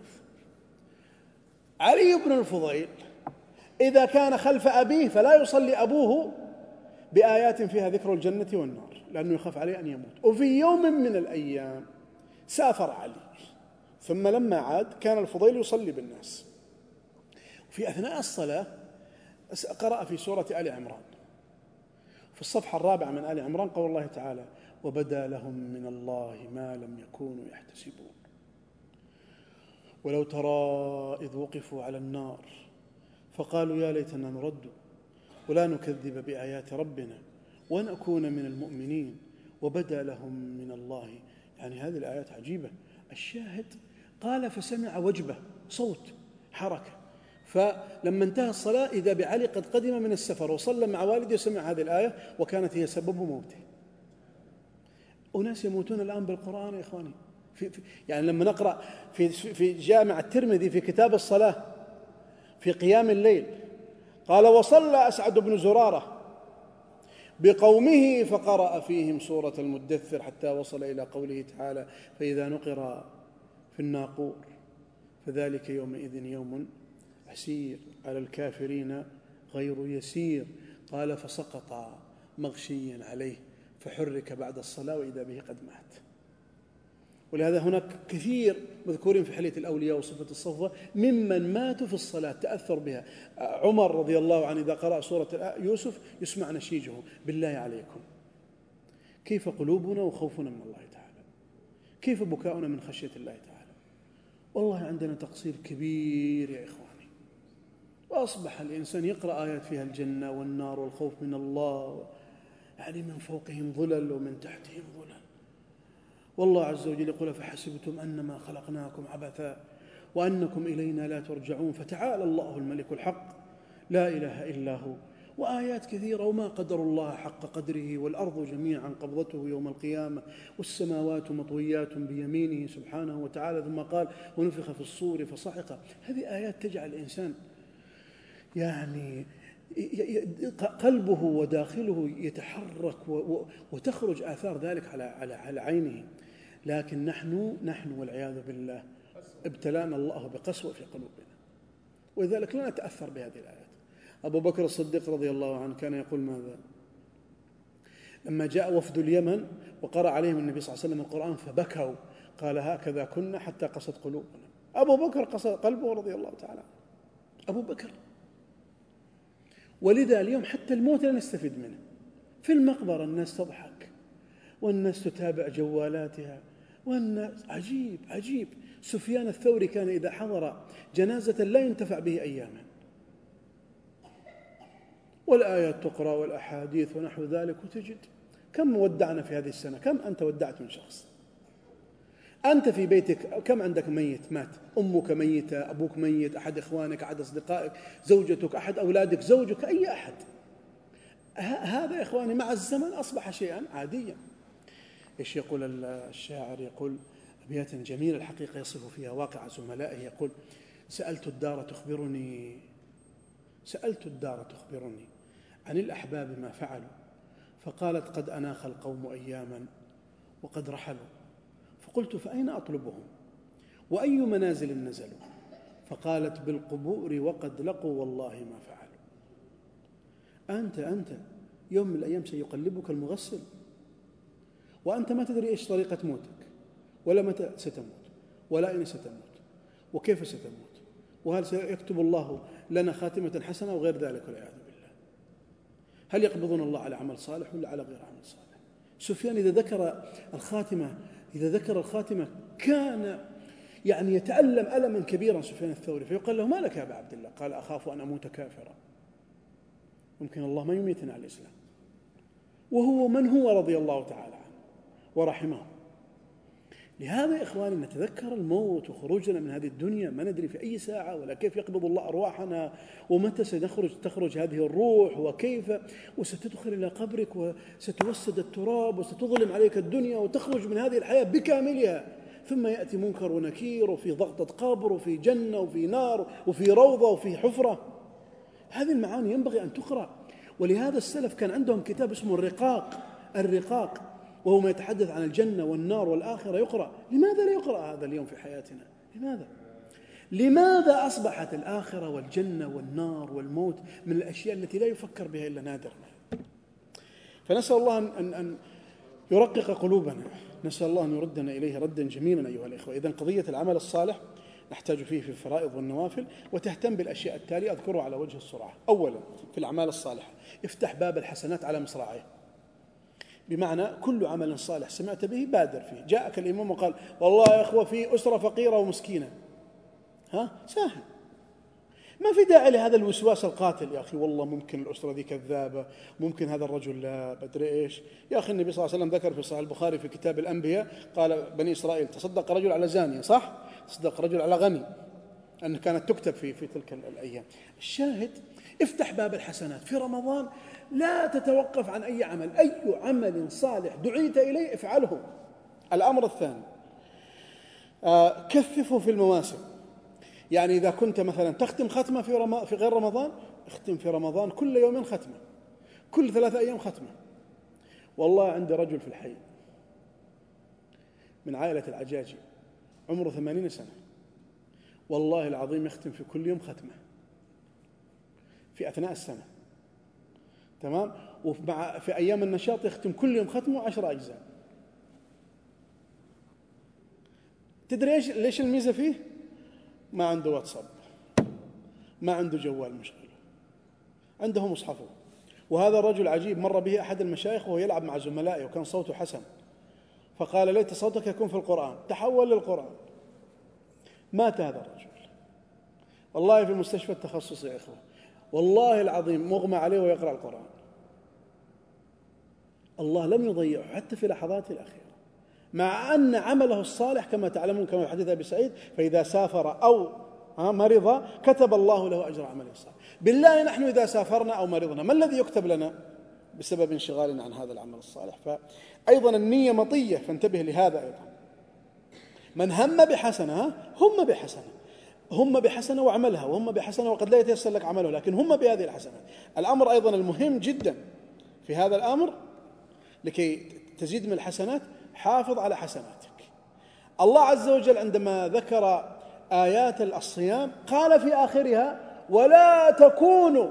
علي بن الفضيل إذا كان خلف أبيه فلا يصلي أبوه بآيات فيها ذكر الجنة والنار، لأنه يخاف عليه أن يموت. وفي يوم من الأيام سافر علي، ثم لما عاد كان الفضيل يصلي بالناس. في أثناء الصلاة قرأ في سورة آل عمران في الصفحة 4 من آل عمران قول الله تعالى: وبدا لهم من الله ما لم يكونوا يحتسبون. ولو ترى إذ وقفوا على النار فقالوا يا ليتنا نرد ولا نكذب بآيات ربنا ونكون من المؤمنين وبدا لهم من الله. يعني هذه الآيات عجيبة. الشاهد قال فسمع وجبة، صوت، حركة، فلما انتهى الصلاة إذا بعلي قد قدم من السفر وصلى مع والده وسمع هذه الآية وكانت هي سبب موته. أناس يموتون الآن بالقرآن يا إخواني. يعني لما نقرأ في جامع الترمذي في كتاب الصلاة في قيام الليل قال وصلى أسعد بن زرارة بقومه فقرأ فيهم سورة المدثر حتى وصل إلى قوله تعالى فإذا نقر في الناقور فذلك يومئذ يوم عسير على الكافرين غير يسير. قال فسقط مغشيا عليه فحرك بعد الصلاة وإذا به قد مات. ولهذا هناك كثير مذكورين في حلية الأولياء وصفة الصفوة ممن ماتوا في الصلاة تأثر بها. عمر رضي الله عنه إذا قرأ سورة يوسف يسمع نشيجه بالله عليكم كيف قلوبنا وخوفنا من الله تعالى، كيف بكاؤنا من خشية الله تعالى. والله عندنا تقصير كبير يا إخواني، وأصبح الإنسان يقرأ آيات فيها الجنة والنار والخوف من الله، يعني من فوقهم ظلل ومن تحتهم ظلل. والله عز وجل يقول فحسبتم أنما خلقناكم عبثا وأنكم إلينا لا ترجعون فتعالى الله الملك الحق لا إله إلا هو. وآيات كثيرة وما قدر الله حق قدره والأرض جميعا قبضته يوم القيامة والسماوات مطويات بيمينه سبحانه وتعالى. ثم قال ونفخ في الصور فصعق. هذه آيات تجعل الإنسان يعني قلبه وداخله يتحرك وتخرج آثار ذلك على عينه. لكن نحن والعياذ بالله ابتلانا الله بقسوة في قلوبنا، ولذلك لا نتأثر بهذه الآيات. أبو بكر الصديق رضي الله عنه كان يقول ماذا لما جاء وفد اليمن وقرأ عليهم النبي صلى الله عليه وسلم القرآن فبكوا، قال هكذا كنا حتى قست قلوبنا. أبو بكر قسى قلبه رضي الله تعالى عنه، أبو بكر. ولذا اليوم حتى الموت لا نستفيد منه. في المقبرة الناس تضحك والناس تتابع جوالاتها والناس عجيب. سفيان الثوري كان إذا حضر جنازة لا ينتفع به أياما، والآيات تقرأ والأحاديث ونحو ذلك، وتجد كم ودعنا في هذه السنة، كم أنت ودعت من شخص. أنت في بيتك كم عندك ميت مات، أمك ميتة، أبوك ميت، أحد إخوانك، أحد أصدقائك، زوجتك، أحد أولادك، زوجك، أي أحد. هذا يا إخواني مع الزمن أصبح شيئا عاديا. إيش يقول الشاعر؟ يقول أبيات جميلة الحقيقة يصف فيها واقع زملائه. يقول سألت الدار تخبرني عن الأحباب ما فعلوا، فقالت قد أناخ القوم أياما وقد رحلوا، فقلت فأين أطلبهم وأي منازل نزلوا، فقالت بالقبور وقد لقوا والله ما فعلوا. أنت يوم من الأيام سيقلبك المغسل، وأنت ما تدري إيش طريقة موتك ولا متى ستموت ولا أين ستموت وكيف ستموت، وهل سيكتب الله لنا خاتمة حسنة وغير ذلك والعياذ بالله. هل يقبضون الله على عمل صالح ولا على غير عمل صالح؟ سفيان إذا ذكر الخاتمة كان يعني يتألم ألما كبيرا سفيان الثوري، فيقال له ما لك يا أبا عبد الله؟ قال أخاف أن أموت كافرا، ممكن الله ما يميتنا على الإسلام، وهو من هو رضي الله تعالى عنه ورحمه. لهذا يا إخواني نتذكر الموت وخروجنا من هذه الدنيا، ما ندري في أي ساعة ولا كيف يقبض الله أرواحنا ومتى تخرج هذه الروح وكيف، وستدخل إلى قبرك وستوسد التراب وستظلم عليك الدنيا وتخرج من هذه الحياة بكاملها، ثم يأتي منكر ونكير وفي ضغطة قبر وفي جنة وفي نار وفي روضة وفي حفرة. هذه المعاني ينبغي أن تقرأ. ولهذا السلف كان عندهم كتاب اسمه الرقاق وهو ما يتحدث عن الجنة والنار والآخرة يقرأ. لماذا لا يقرأ هذا اليوم في حياتنا؟ لماذا أصبحت الآخرة والجنة والنار والموت من الأشياء التي لا يفكر بها إلا نادر؟ فنسأل الله أن يرقق قلوبنا، نسأل الله أن يردنا إليه ردا جميلا أيها الإخوة. إذن قضية العمل الصالح نحتاج فيه في الفرائض والنوافل، وتهتم بالأشياء التالية أذكرها على وجه السرعة. أولا في الأعمال الصالحة افتح باب الحسنات على مصراعيه، بمعنى كل عمل صالح سمعت به بادر فيه. جاءك الإمام وقال والله يا أخوة في أسرة فقيرة ومسكينة، سهل. ما في داعي لهذا الوسواس القاتل. يا أخي والله ممكن الأسرة ذي كذابة، ممكن هذا الرجل لا بدري إيش. يا أخي النبي صلى الله عليه وسلم ذكر في صحيح البخاري في كتاب الأنبياء، قال بني إسرائيل تصدق رجل على زانية، صح؟ تصدق رجل على غني، أن كانت تكتب في تلك الأيام. الشاهد افتح باب الحسنات في رمضان، لا تتوقف عن أي عمل، أي عمل صالح دعيت إليه افعله. الأمر الثاني، كثفوا في المواسم. يعني إذا كنت مثلا تختم ختمة في غير رمضان، اختم في رمضان كل يوم ختمة، كل 3 أيام ختمة. والله عندي رجل في الحي من عائلة العجاجي عمره 80 سنة، والله العظيم يختم في كل يوم ختمة في أثناء السنة، تمام؟ في أيام النشاط يختم كل يوم ختمه 10 أجزاء. تدري ليش الميزة فيه؟ ما عنده واتساب، ما عنده جوال مشغل، عنده مصحفه. وهذا الرجل عجيب، مر به أحد المشايخ وهو يلعب مع زملائه وكان صوته حسن، فقال ليت صوتك يكون في القرآن، تحول للقرآن. مات هذا الرجل والله في مستشفى التخصصي يا إخوة، والله العظيم مغمى عليه ويقرأ القرآن. الله لم يضيعه حتى في لحظاته الأخيرة، مع أن عمله الصالح كما تعلمون كما في حديث أبي سعيد، فإذا سافر أو مرض كتب الله له أجر عمله الصالح. بالله نحن إذا سافرنا أو مرضنا ما الذي يكتب لنا بسبب انشغالنا عن هذا العمل الصالح؟ فأيضا النية مطية، فانتبه لهذا أيضا. من هم بحسنة هم بحسنة وعملها، وهم بحسنة وقد لا يتيسر لك عمله، لكن هم بهذه الحسنات. الأمر أيضا المهم جدا في هذا الأمر لكي تزيد من الحسنات، حافظ على حسناتك. الله عز وجل عندما ذكر آيات الصيام قال في آخرها ولا تكونوا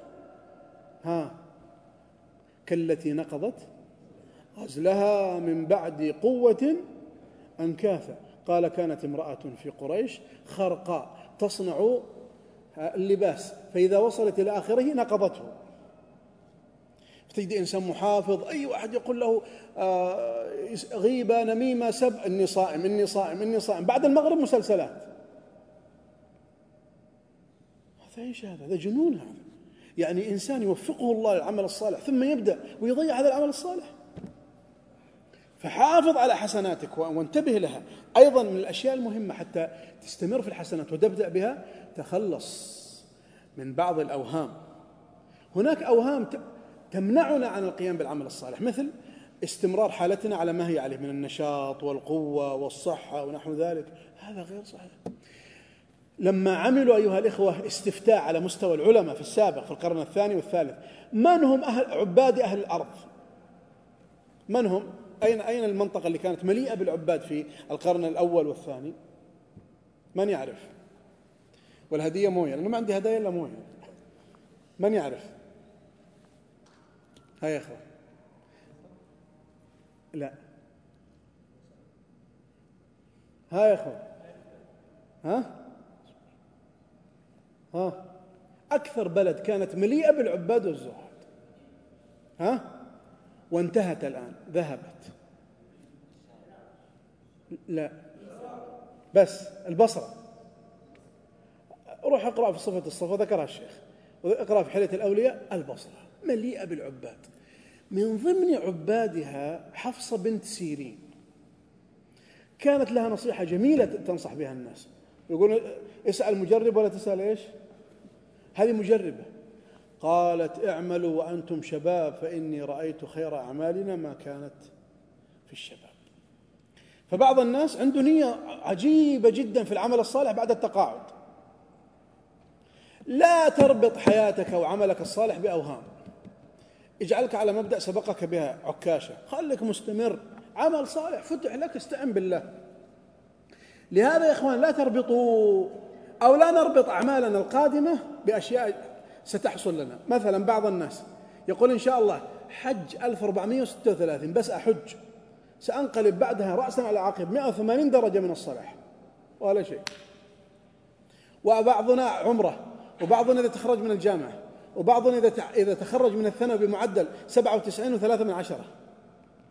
كالتي نقضت غزلها من بعد قوة أنكاثا. قال كانت امرأة في قريش خرقاء تصنع اللباس، فإذا وصلت إلى آخره نقضته. تجد إنسان محافظ، أي واحد يقول له غيبة نميمة سب، إني صائم إني صائم إني صائم، بعد المغرب مسلسلات. هذا إيش هذا جنون. هذا يعني إنسان يوفقه الله للعمل الصالح ثم يبدأ ويضيع هذا العمل الصالح. فحافظ على حسناتك وانتبه لها. أيضا من الأشياء المهمة حتى تستمر في الحسنات وتبدأ بها، تخلص من بعض الأوهام. هناك أوهام تمنعنا عن القيام بالعمل الصالح، مثل استمرار حالتنا على ما هي عليه من النشاط والقوة والصحة ونحو ذلك، هذا غير صحيح. لما عملوا أيها الإخوة استفتاء على مستوى العلماء في السابق في القرن الثاني والثالث، من هم عباد أهل الأرض؟ من هم؟ أين المنطقة اللي كانت مليئة بالعباد في القرن الأول والثاني؟ من يعرف؟ والهدية موية، لأنه ما عندي هدايا إلا موية. من يعرف؟ ها يا أخوة، لا ها يا أخوة، ها أكثر بلد كانت مليئة بالعباد والزهاد وانتهت الآن، ذهبت. لا بس البصرة. روح اقرأ في صفة الصفا، ذكرها الشيخ، واقرأ في حلية الأولياء. البصرة مليئة بالعباد، من ضمن عبادها حفصة بنت سيرين. كانت لها نصيحة جميلة تنصح بها الناس، يقول اسأل مجرب ولا تسأل إيش. هذه مجربة. قالت اعملوا وأنتم شباب فإني رأيت خير أعمالنا ما كانت في الشباب. فبعض الناس عنده نية عجيبة جدا في العمل الصالح بعد التقاعد. لا تربط حياتك وعملك الصالح بأوهام، اجعلك على مبدأ سبقك بها عكاشة، خليك مستمر، عمل صالح فتح لك، استعن بالله. لهذا يا إخوان لا تربطوا أو لا نربط أعمالنا القادمة بأشياء ستحصل لنا. مثلا بعض الناس يقول إن شاء الله حج 1436 بس أحج، سأنقلب بعدها رأسا على عقب 180 درجة من الصلاح ولا شيء. وبعضنا عمره، وبعضنا إذا تخرج من الجامعة، وبعضنا إذا تخرج من الثانوي بمعدل 97.3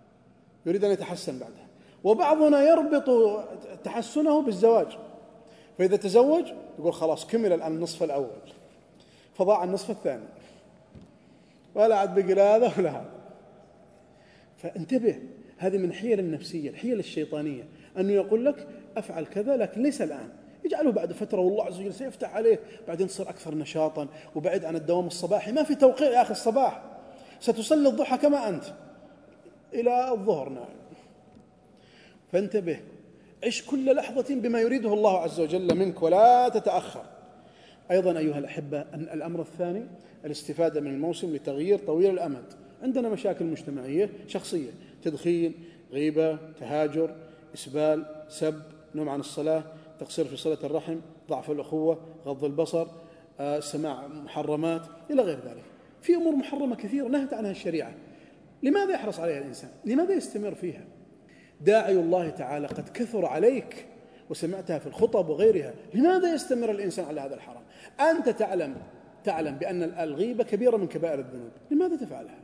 يريد أن يتحسن بعدها. وبعضنا يربط تحسنه بالزواج، فإذا تزوج يقول خلاص كمل الآن النصف الأول، فضاع النصف الثاني، ولا عاد بقي لا هذا ولا هذا. فانتبه، هذه من حيل النفسية، الحيل الشيطانية، أنه يقول لك أفعل كذا لكن ليس الآن، يجعله بعد فترة والله عز وجل سيفتح عليه، بعدين تصير أكثر نشاطا وبعد عن الدوام الصباحي. ما في توقيع يا أخي الصباح، ستصلي الضحى كما أنت إلى الظهر نائم. فانتبه، عش كل لحظة بما يريده الله عز وجل منك ولا تتأخر. أيضا أيها الأحبة، الأمر الثاني الاستفادة من الموسم لتغيير طويل الأمد. عندنا مشاكل مجتمعية شخصية، تدخين، غيبة، تهاجر، إسبال، سب، نوم عن الصلاة، تقصير في صلة الرحم، ضعف الأخوة، غض البصر، سماع محرمات إلى غير ذلك. في أمور محرمة كثيرة نهت عنها الشريعة. لماذا يحرص عليها الإنسان؟ لماذا يستمر فيها؟ داعي الله تعالى قد كثر عليك وسمعتها في الخطب وغيرها، لماذا يستمر الإنسان على هذا الحرام؟ أنت تعلم بأن الغيبة كبيرة من كبائر الذنوب، لماذا تفعلها؟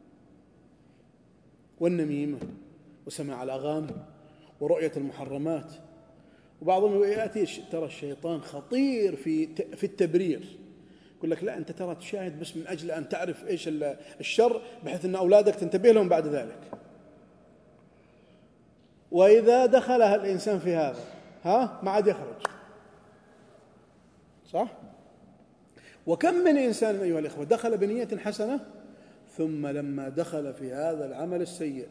والنميمة وسماع الأغاني ورؤية المحرمات. وبعضهم يأتي ترى الشيطان خطير في التبرير، يقول لك لا أنت ترى تشاهد بس من أجل أن تعرف إيش الشر بحيث أن أولادك تنتبه لهم بعد ذلك. وإذا دخلها الإنسان في هذا ما عاد يخرج، صح؟ وكم من إنسان أيها الإخوة دخل بنية حسنة ثم لما دخل في هذا العمل السيء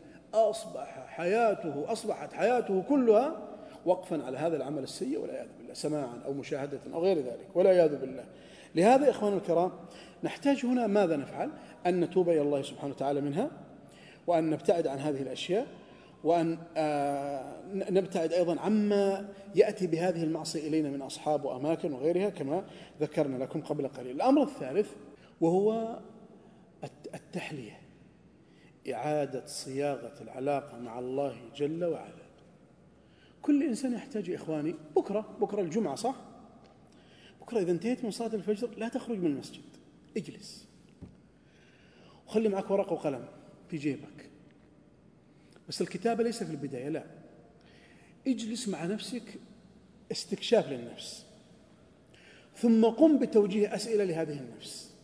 أصبحت حياته كلها وقفا على هذا العمل السيء والعياذ بالله، سماعا أو مشاهدة أو غير ذلك والعياذ بالله. لهذا إخواننا الكرام نحتاج هنا ماذا نفعل؟ أن نتوب إلى الله سبحانه وتعالى منها، وأن نبتعد عن هذه الأشياء، وأن نبتعد أيضا عما يأتي بهذه المعصية إلينا من أصحاب وأماكن وغيرها كما ذكرنا لكم قبل قليل. الأمر الثالث وهو التحلية، إعادة صياغة العلاقة مع الله جل وعلا. كل إنسان يحتاج يا إخواني، بكرة الجمعة صح؟ بكرة إذا انتهيت من صلاة الفجر لا تخرج من المسجد، اجلس وخلي معك ورقة وقلم في جيبك، بس الكتابة ليس في البداية، لا، اجلس مع نفسك استكشاف للنفس، ثم قم بتوجيه أسئلة لهذه النفس.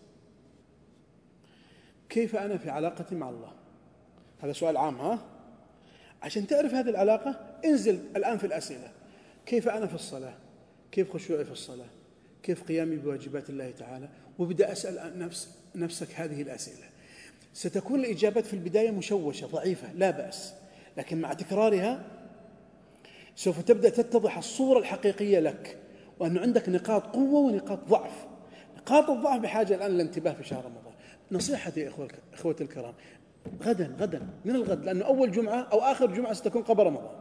كيف أنا في علاقتي مع الله؟ هذا سؤال عام عشان تعرف هذه العلاقة انزل الآن في الأسئلة. كيف أنا في الصلاة؟ كيف خشوعي في الصلاة؟ كيف قيامي بواجبات الله تعالى؟ وبدأ أسأل نفسك هذه الأسئلة. ستكون الإجابات في البداية مشوشة ضعيفة لا بأس، لكن مع تكرارها سوف تبدأ تتضح الصورة الحقيقية لك، وأن عندك نقاط قوة ونقاط ضعف. نقاط الضعف بحاجة الآن للانتباه في شهر رمضان. نصيحتي يا إخوتي الكرام، غدا من الغد، لأنه أول جمعة أو آخر جمعة ستكون قبل رمضان،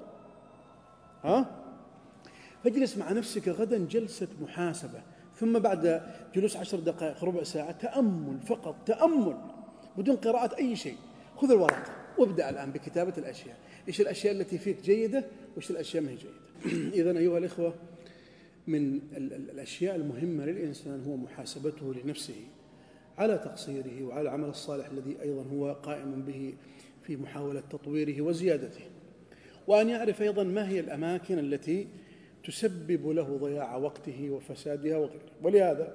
فاجلس مع نفسك غدا جلسة محاسبة، ثم بعد جلوس 10 دقائق ربع ساعة تأمل، فقط تأمل بدون قراءة أي شيء. خذ الورقة وابدأ الآن بكتابة الأشياء، إيش الأشياء التي فيك جيدة وإيش الأشياء ما هي جيدة. إذن أيها الإخوة، من الأشياء المهمة للإنسان هو محاسبته لنفسه على تقصيره وعلى العمل الصالح الذي أيضا هو قائم به في محاولة تطويره وزيادته، وأن يعرف أيضا ما هي الأماكن التي تسبب له ضياع وقته وفسادها وغيره. ولهذا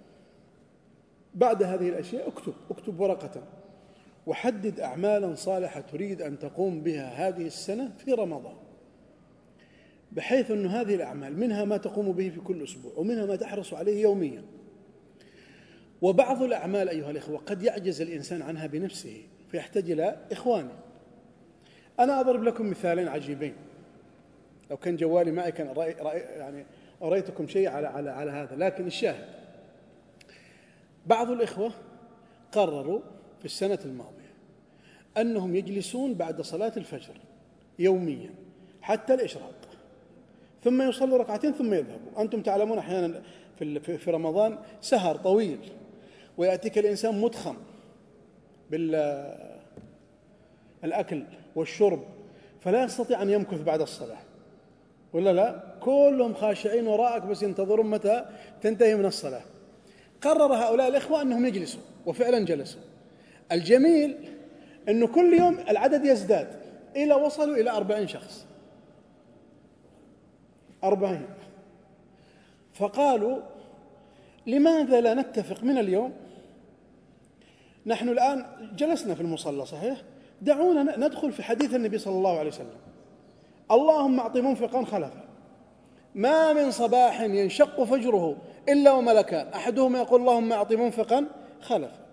بعد هذه الأشياء اكتب ورقة وحدد أعمالا صالحة تريد أن تقوم بها هذه السنة في رمضان، بحيث أن هذه الأعمال منها ما تقوم به في كل أسبوع ومنها ما تحرص عليه يوميا. وبعض الأعمال أيها الإخوة قد يعجز الإنسان عنها بنفسه فيحتاج إلى إخوانه. أنا أضرب لكم مثالين عجيبين، لو كان جوالي معي كان يعني أريتكم شيء على هذا، لكن الشاهد بعض الإخوة قرروا في السنة الماضية أنهم يجلسون بعد صلاة الفجر يوميا حتى الإشراق، ثم يصلوا ركعتين ثم يذهبوا. أنتم تعلمون أحيانا في رمضان سهر طويل ويأتيك الإنسان متخم بالأكل والشرب فلا يستطيع أن يمكث بعد الصلاة، ولا لا؟ كلهم خاشعين وراءك بس ينتظرون متى تنتهي من الصلاة. قرر هؤلاء الإخوة أنهم يجلسوا، وفعلا جلسوا. الجميل أنه كل يوم العدد يزداد إلى وصلوا إلى 40 شخص، 40. فقالوا لماذا لا نتفق من اليوم، نحن الآن جلسنا في المصلى صحيح، دعونا ندخل في حديث النبي صلى الله عليه وسلم: اللهم أعط منفقا خلفا، ما من صباح ينشق فجره إلا وملكان أحدهما يقول اللهم أعط منفقا خلفا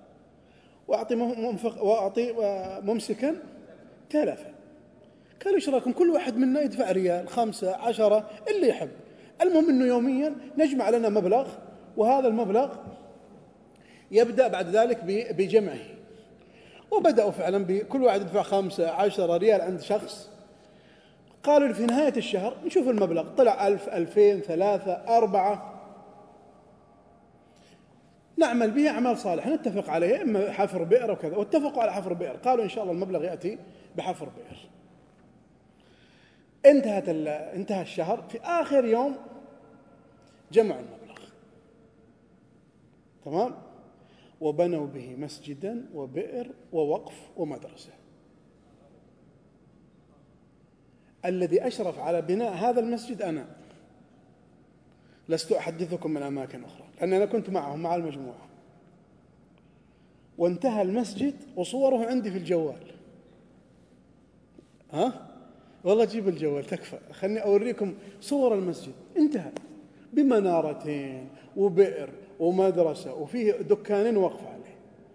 وأعطي ممسكا تلفا. قالوا ايش رايكم كل واحد منا يدفع ريال 5 10 اللي يحب، المهم انه يوميا نجمع لنا مبلغ، وهذا المبلغ يبدأ بعد ذلك بجمعه. وبدأوا فعلا بكل واحد يدفع 5 10 ريال عند شخص. قالوا في نهاية الشهر نشوف المبلغ طلع 1000 2000 3 4 نعمل به أعمال صالحة نتفق عليها، إما حفر بئر وكذا، واتفقوا على حفر بئر. قالوا إن شاء الله المبلغ يأتي بحفر بئر. انتهى الشهر، في آخر يوم جمعوا المبلغ، تمام، وبنوا به مسجدا وبئر ووقف ومدرسة. الذي أشرف على بناء هذا المسجد أنا، لست أحدثكم من أماكن أخرى لأن أنا كنت معهم مع المجموعة. وانتهى المسجد وصوره عندي في الجوال. والله جيب الجوال تكفى، خلني أوريكم صور المسجد. انتهى بمنارتين وبئر ومدرسة وفيه دكانين وقف عليه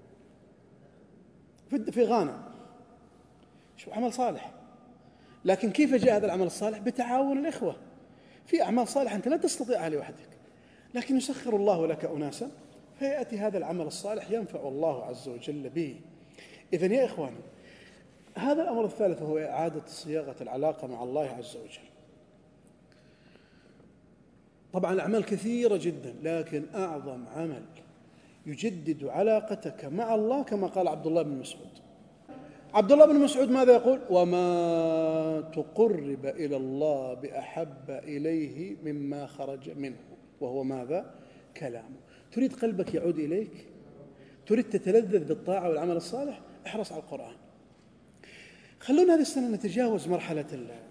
في غانا. شو عمل صالح. لكن كيف جاء هذا العمل الصالح؟ بتعاون الإخوة. في أعمال صالحة أنت لا تستطيعها لوحدك، لكن يسخر الله لك أناسا فيأتي هذا العمل الصالح ينفع الله عز وجل به. إذن يا إخواني، هذا الأمر الثالث هو إعادة صياغة العلاقة مع الله عز وجل. طبعا الأعمال كثيرة جدا، لكن أعظم عمل يجدد علاقتك مع الله كما قال عبد الله بن مسعود. عبد الله بن مسعود ماذا يقول؟ وما تقرب إلى الله بأحب إليه مما خرج منه، وهو ماذا؟ كلامه. تريد قلبك يعود إليك؟ تريد تتلذذ بالطاعة والعمل الصالح؟ احرص على القرآن. خلونا هذه السنة نتجاوز مرحلة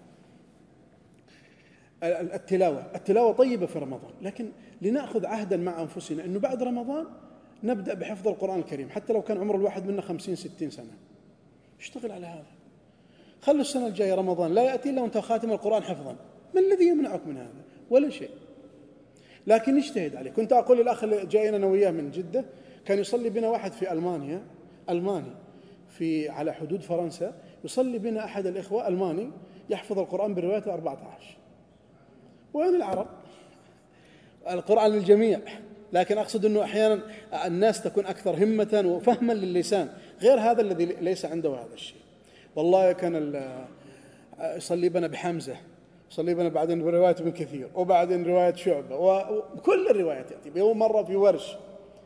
التلاوة طيبة في رمضان، لكن لنأخذ عهدا مع أنفسنا أنه بعد رمضان نبدأ بحفظ القرآن الكريم، حتى لو كان عمر الواحد منا 50-60 سنة. اشتغل على هذا. خلوا السنة الجاية رمضان لا يأتي إلا وأنت خاتم القرآن حفظا. ما الذي يمنعك من هذا؟ ولا شيء. لكن اجتهد عليه. كنت أقول للأخ اللي جاينا أنا وياه من جدة، كان يصلي بنا واحد في ألماني على حدود فرنسا، يصلي بنا أحد الإخوة ألماني يحفظ القرآن برواية 14. وين العرب؟ القرآن للجميع، لكن أقصد أنه أحيانا الناس تكون أكثر همة وفهما للسان، غير هذا الذي ليس عنده هذا الشيء. والله كان يصلي بنا بحمزة، يصلي بنا بعدين برواية ابن كثير، وبعدين رواية شعبة، وكل الروايات تأتي بيوم مرة في ورش.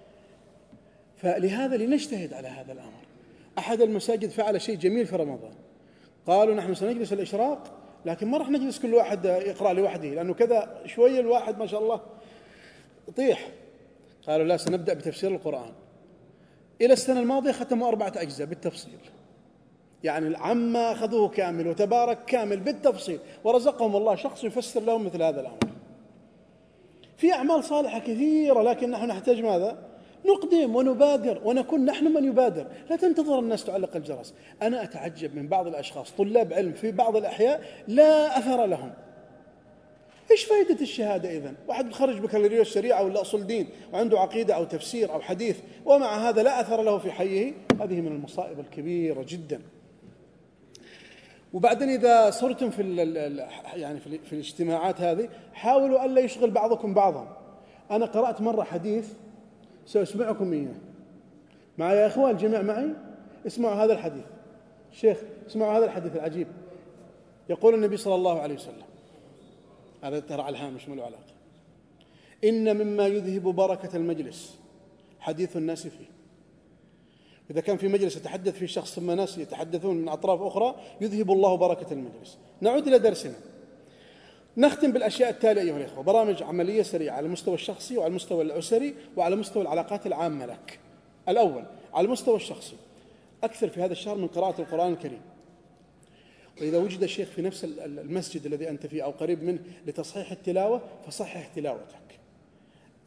فلهذا لنجتهد على هذا الأمر. أحد المساجد فعل شيء جميل في رمضان، قالوا نحن سنجلس الإشراق، لكن ما راح نجلس كل واحد يقرأ لوحده، لأنه كذا شوية الواحد ما شاء الله يطيح. قالوا لا، سنبدأ بتفسير القرآن. إلى السنة الماضية ختموا 4 أجزاء بالتفصيل، يعني العامة أخذوه كامل وتبارك كامل بالتفصيل، ورزقهم الله شخص يفسر لهم مثل هذا الأمر. في أعمال صالحة كثيرة، لكن نحن نحتاج ماذا؟ نقدم ونبادر ونكون نحن من يبادر. لا تنتظر الناس تعلق الجرس. أنا أتعجب من بعض الأشخاص طلاب علم في بعض الأحياء لا أثر لهم. إيش فائدة الشهادة إذن؟ واحد خرج بكالوريوس شريعة ولا أصول دين وعنده عقيدة أو تفسير أو حديث، ومع هذا لا أثر له في حيه. هذه من المصائب الكبيرة جدا. وبعدين إذا صرتم في الاجتماعات هذه، حاولوا ألا يشغل بعضكم بعضا. أنا قرأت مرة حديث سأسمعكم إياه معي يا إخوان، الجميع معي. اسمعوا هذا الحديث، شيخ اسمعوا هذا الحديث العجيب. يقول النبي صلى الله عليه وسلم، هذا ترى على الهامش ما له علاقة: إن مما يذهب بركة المجلس حديث الناس فيه. إذا كان في مجلس يتحدث فيه شخص ثم ناس يتحدثون من أطراف أخرى، يذهب الله بركة المجلس. نعود إلى درسنا. نختم بالأشياء التالية أيها الأخوة: برامج عملية سريعة على المستوى الشخصي وعلى المستوى الأسري وعلى مستوى العلاقات العامة لك. الأول على المستوى الشخصي، أكثر في هذا الشهر من قراءة القرآن الكريم. وإذا وجد شيخ في نفس المسجد الذي أنت فيه أو قريب منه لتصحيح التلاوة، فصحح تلاوتك.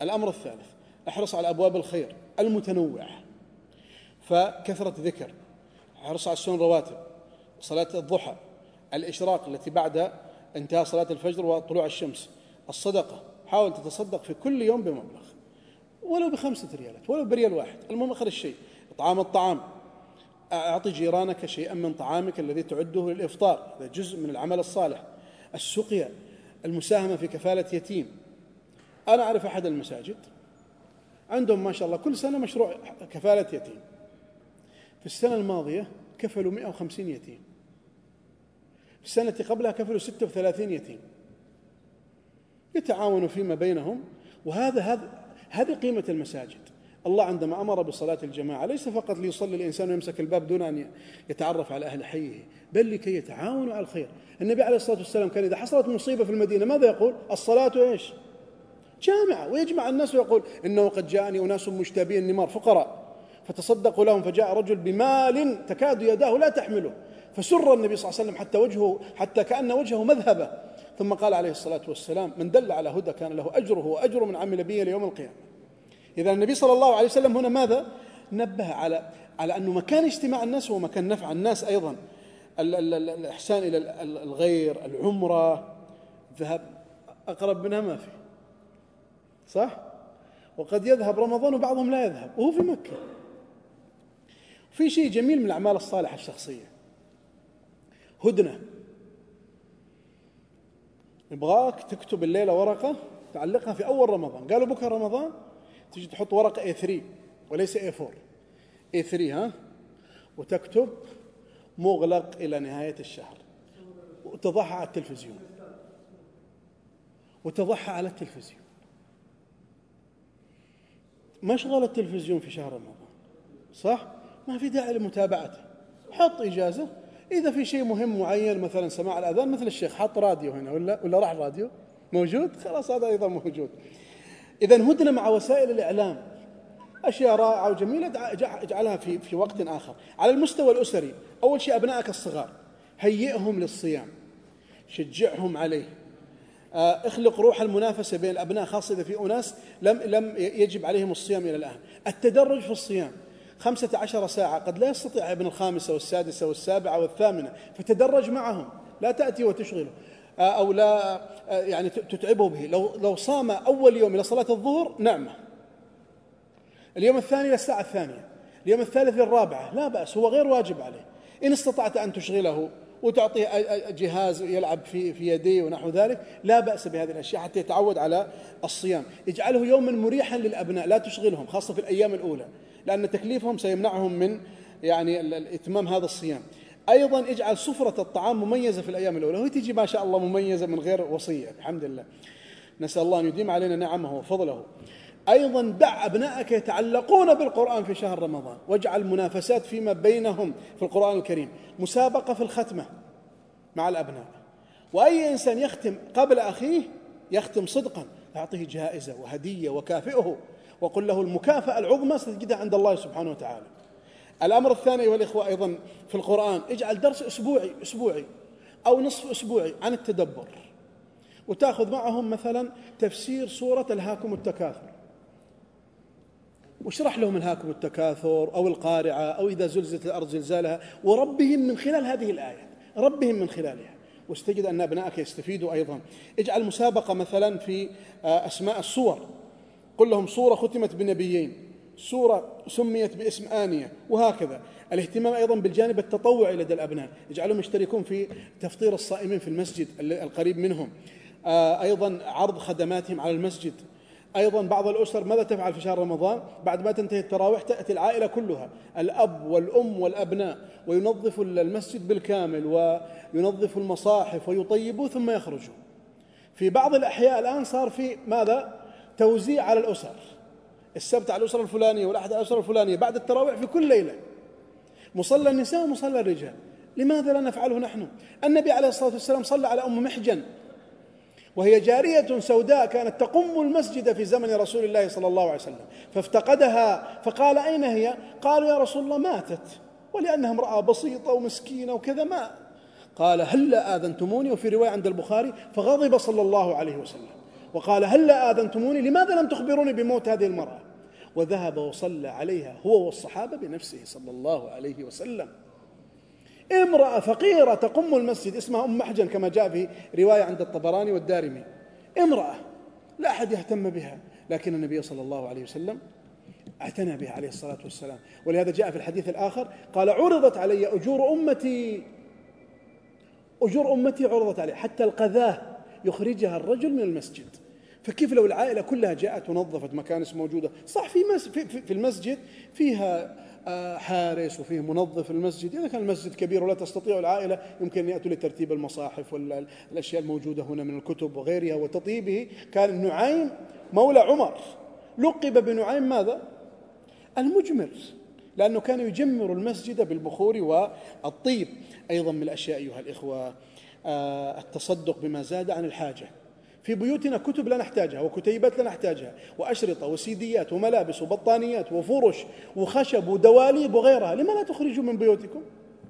الأمر الثالث: احرص على أبواب الخير المتنوعة، فكثرة ذكر، احرص على السنن الرواتب، صلاة الضحى، الإشراق التي بعد انتهاء صلاة الفجر وطلوع الشمس، الصدقة، حاول تتصدق في كل يوم بمبلغ ولو ب5 ريالات ولو بريال واحد، المهم آخر الشيء. إطعام الطعام، أعطي جيرانك شيئا من طعامك الذي تعده للإفطار، هذا جزء من العمل الصالح. السقيا، المساهمة في كفالة يتيم. أنا أعرف أحد المساجد عندهم ما شاء الله كل سنة مشروع كفالة يتيم. في السنة الماضية كفلوا 150 يتيم، في السنة قبلها كفلوا 36 يتيم، يتعاونوا فيما بينهم. هذه قيمة المساجد. الله عندما أمر بصلاة الجماعة ليس فقط ليصلي الإنسان ويمسك الباب دون أن يتعرف على أهل حيه، بل لكي يتعاونوا على الخير. النبي عليه الصلاة والسلام كان إذا حصلت مصيبة في المدينة ماذا يقول؟ الصلاة إيش؟ جامعة، ويجمع الناس ويقول: إنه قد جاءني أناس مشتبي النمار فقراء فتصدقوا لهم، فجاء رجل بمال تكاد يداه لا تحمله، فسر النبي صلى الله عليه وسلم حتى كأن وجهه مذهبة، ثم قال عليه الصلاة والسلام: من دل على هدى كان له أجره وأجر من عمل به ليوم القيامة. إذا النبي صلى الله عليه وسلم هنا ماذا؟ نبه على أنه مكان اجتماع الناس هو مكان نفع الناس أيضا. الإحسان إلى الغير، العمرة، ذهب أقرب منها ما في، صح؟ وقد يذهب رمضان وبعضهم لا يذهب وهو في مكة. في شيء جميل من الأعمال الصالحة الشخصية، هدنة. نبغاك تكتب الليلة ورقة تعلقها في أول رمضان، قالوا بكرة رمضان تجي تحط ورقة A3 وليس A4، A3 وتكتب مغلق إلى نهاية الشهر، وتضعها على التلفزيون، وتضعها على التلفزيون. مشغل التلفزيون في شهر رمضان، صح؟ ما في داعي لمتابعته. حط إجازة إذا في شيء مهم معين، مثلا سماع الأذان، مثل الشيخ حط راديو هنا ولا راح الراديو موجود، خلاص هذا أيضا موجود. إذن هدنة مع وسائل الإعلام، أشياء رائعة وجميلة اجعلها في وقت آخر. على المستوى الأسري، أول شيء أبنائك الصغار هيئهم للصيام، شجعهم عليه، اخلق روح المنافسة بين الأبناء، خاصة إذا في أناس لم يجب عليهم الصيام إلى الآن. التدرج في الصيام، 15 ساعة قد لا يستطيع ابن الخامسة والسادسة والسابعة والثامنة، فتدرج معهم، لا تأتي وتشغله أو لا يعني تتعبه به. لو صام أول يوم إلى صلاة الظهر نعمة، اليوم الثاني إلى الساعة 2، اليوم الثالث للرابعة، لا بأس، هو غير واجب عليه. إن استطعت أن تشغله وتعطيه جهاز يلعب في يديه ونحو ذلك، لا بأس بهذه الأشياء حتى يتعود على الصيام. اجعله يوما مريحا للأبناء، لا تشغلهم خاصة في الأيام الأولى، لأن تكليفهم سيمنعهم من إتمام هذا الصيام. أيضا اجعل سفرة الطعام مميزة في الأيام الأولى، وهي تجي ما شاء الله مميزة من غير وصية، الحمد لله، نسأل الله أن يديم علينا نعمه وفضله. أيضا دع أبنائك يتعلقون بالقرآن في شهر رمضان، واجعل منافسات فيما بينهم في القرآن الكريم، مسابقة في الختمة مع الأبناء، وأي إنسان يختم قبل أخيه يختم صدقا أعطيه جائزة وهدية وكافئه، وقل له المكافأة العظمى ستجدها عند الله سبحانه وتعالى. الأمر الثاني والإخوة أيضا في القرآن، اجعل درس أسبوعي أو نصف أسبوعي عن التدبر، وتأخذ معهم مثلا تفسير سورة ألهاكم التكاثر، واشرح لهم ألهاكم التكاثر أو القارعة أو إذا زلزلت الأرض زلزالها، وربهم من خلال هذه الآيات، ربهم من خلالها، واستجد أن أبنائك يستفيدوا أيضا. اجعل مسابقة مثلا في أسماء الصور، قل لهم صورة ختمت بنبيين، صورة سميت باسم آنية، وهكذا. الاهتمام أيضا بالجانب التطوعي لدى الأبناء، اجعلهم يشتركون في تفطير الصائمين في المسجد القريب منهم، أيضا عرض خدماتهم على المسجد. أيضا بعض الأسر ماذا تفعل في شهر رمضان؟ بعد ما تنتهي التراويح تأتي العائلة كلها، الأب والأم والأبناء، وينظف المسجد بالكامل وينظف المصاحف ويطيبوا ثم يخرجوا. في بعض الأحياء الآن صار في ماذا؟ توزيع على الأسر، السبت على الأسرة الفلانية والأحد على الأسرة الفلانية، بعد التراويح في كل ليلة، مصلى النساء ومصلى الرجال. لماذا لا نفعله نحن؟ النبي عليه الصلاة والسلام صلى على أم محجن، وهي جارية سوداء كانت تقم المسجد في زمن رسول الله صلى الله عليه وسلم، فافتقدها فقال أين هي؟ قالوا يا رسول الله ماتت، ولأنها امرأة بسيطة ومسكينة وكذا ما قال هلا آذنتموني، وفي رواية عند البخاري فغضب صلى الله عليه وسلم وقال هلا آذنتموني لماذا لم تخبروني بموت هذه المرأة؟ وذهب وصلى عليها هو والصحابة بنفسه صلى الله عليه وسلم. امرأة فقيرة تقم المسجد اسمها أم محجن كما جاء في رواية عند الطبراني والدارمي، امرأة لا أحد يهتم بها، لكن النبي صلى الله عليه وسلم اعتنى بها عليه الصلاة والسلام. ولهذا جاء في الحديث الآخر قال عرضت علي أجور أمتي عرضت علي، حتى القذاة يخرجها الرجل من المسجد. فكيف لو العائلة كلها جاءت ونظفت مكانس موجودة؟ صح في المسجد فيها حارس وفيه منظف المسجد، إذا كان المسجد كبير ولا تستطيع العائلة يمكن أن يأتوا لترتيب المصاحف والأشياء الموجودة هنا من الكتب وغيرها وتطيبه. كان نعيم مولى عمر لقب بنعيم ماذا؟ المجمر، لأنه كان يجمر المسجد بالبخور والطيب. أيضا من الأشياء أيها الإخوة التصدق بما زاد عن الحاجة. في بيوتنا كتب لا نحتاجها وكتيبات لا نحتاجها وأشرطة وسيديات وملابس وبطانيات وفرش وخشب ودواليب وغيرها، لما لا تخرجوا من بيوتكم؟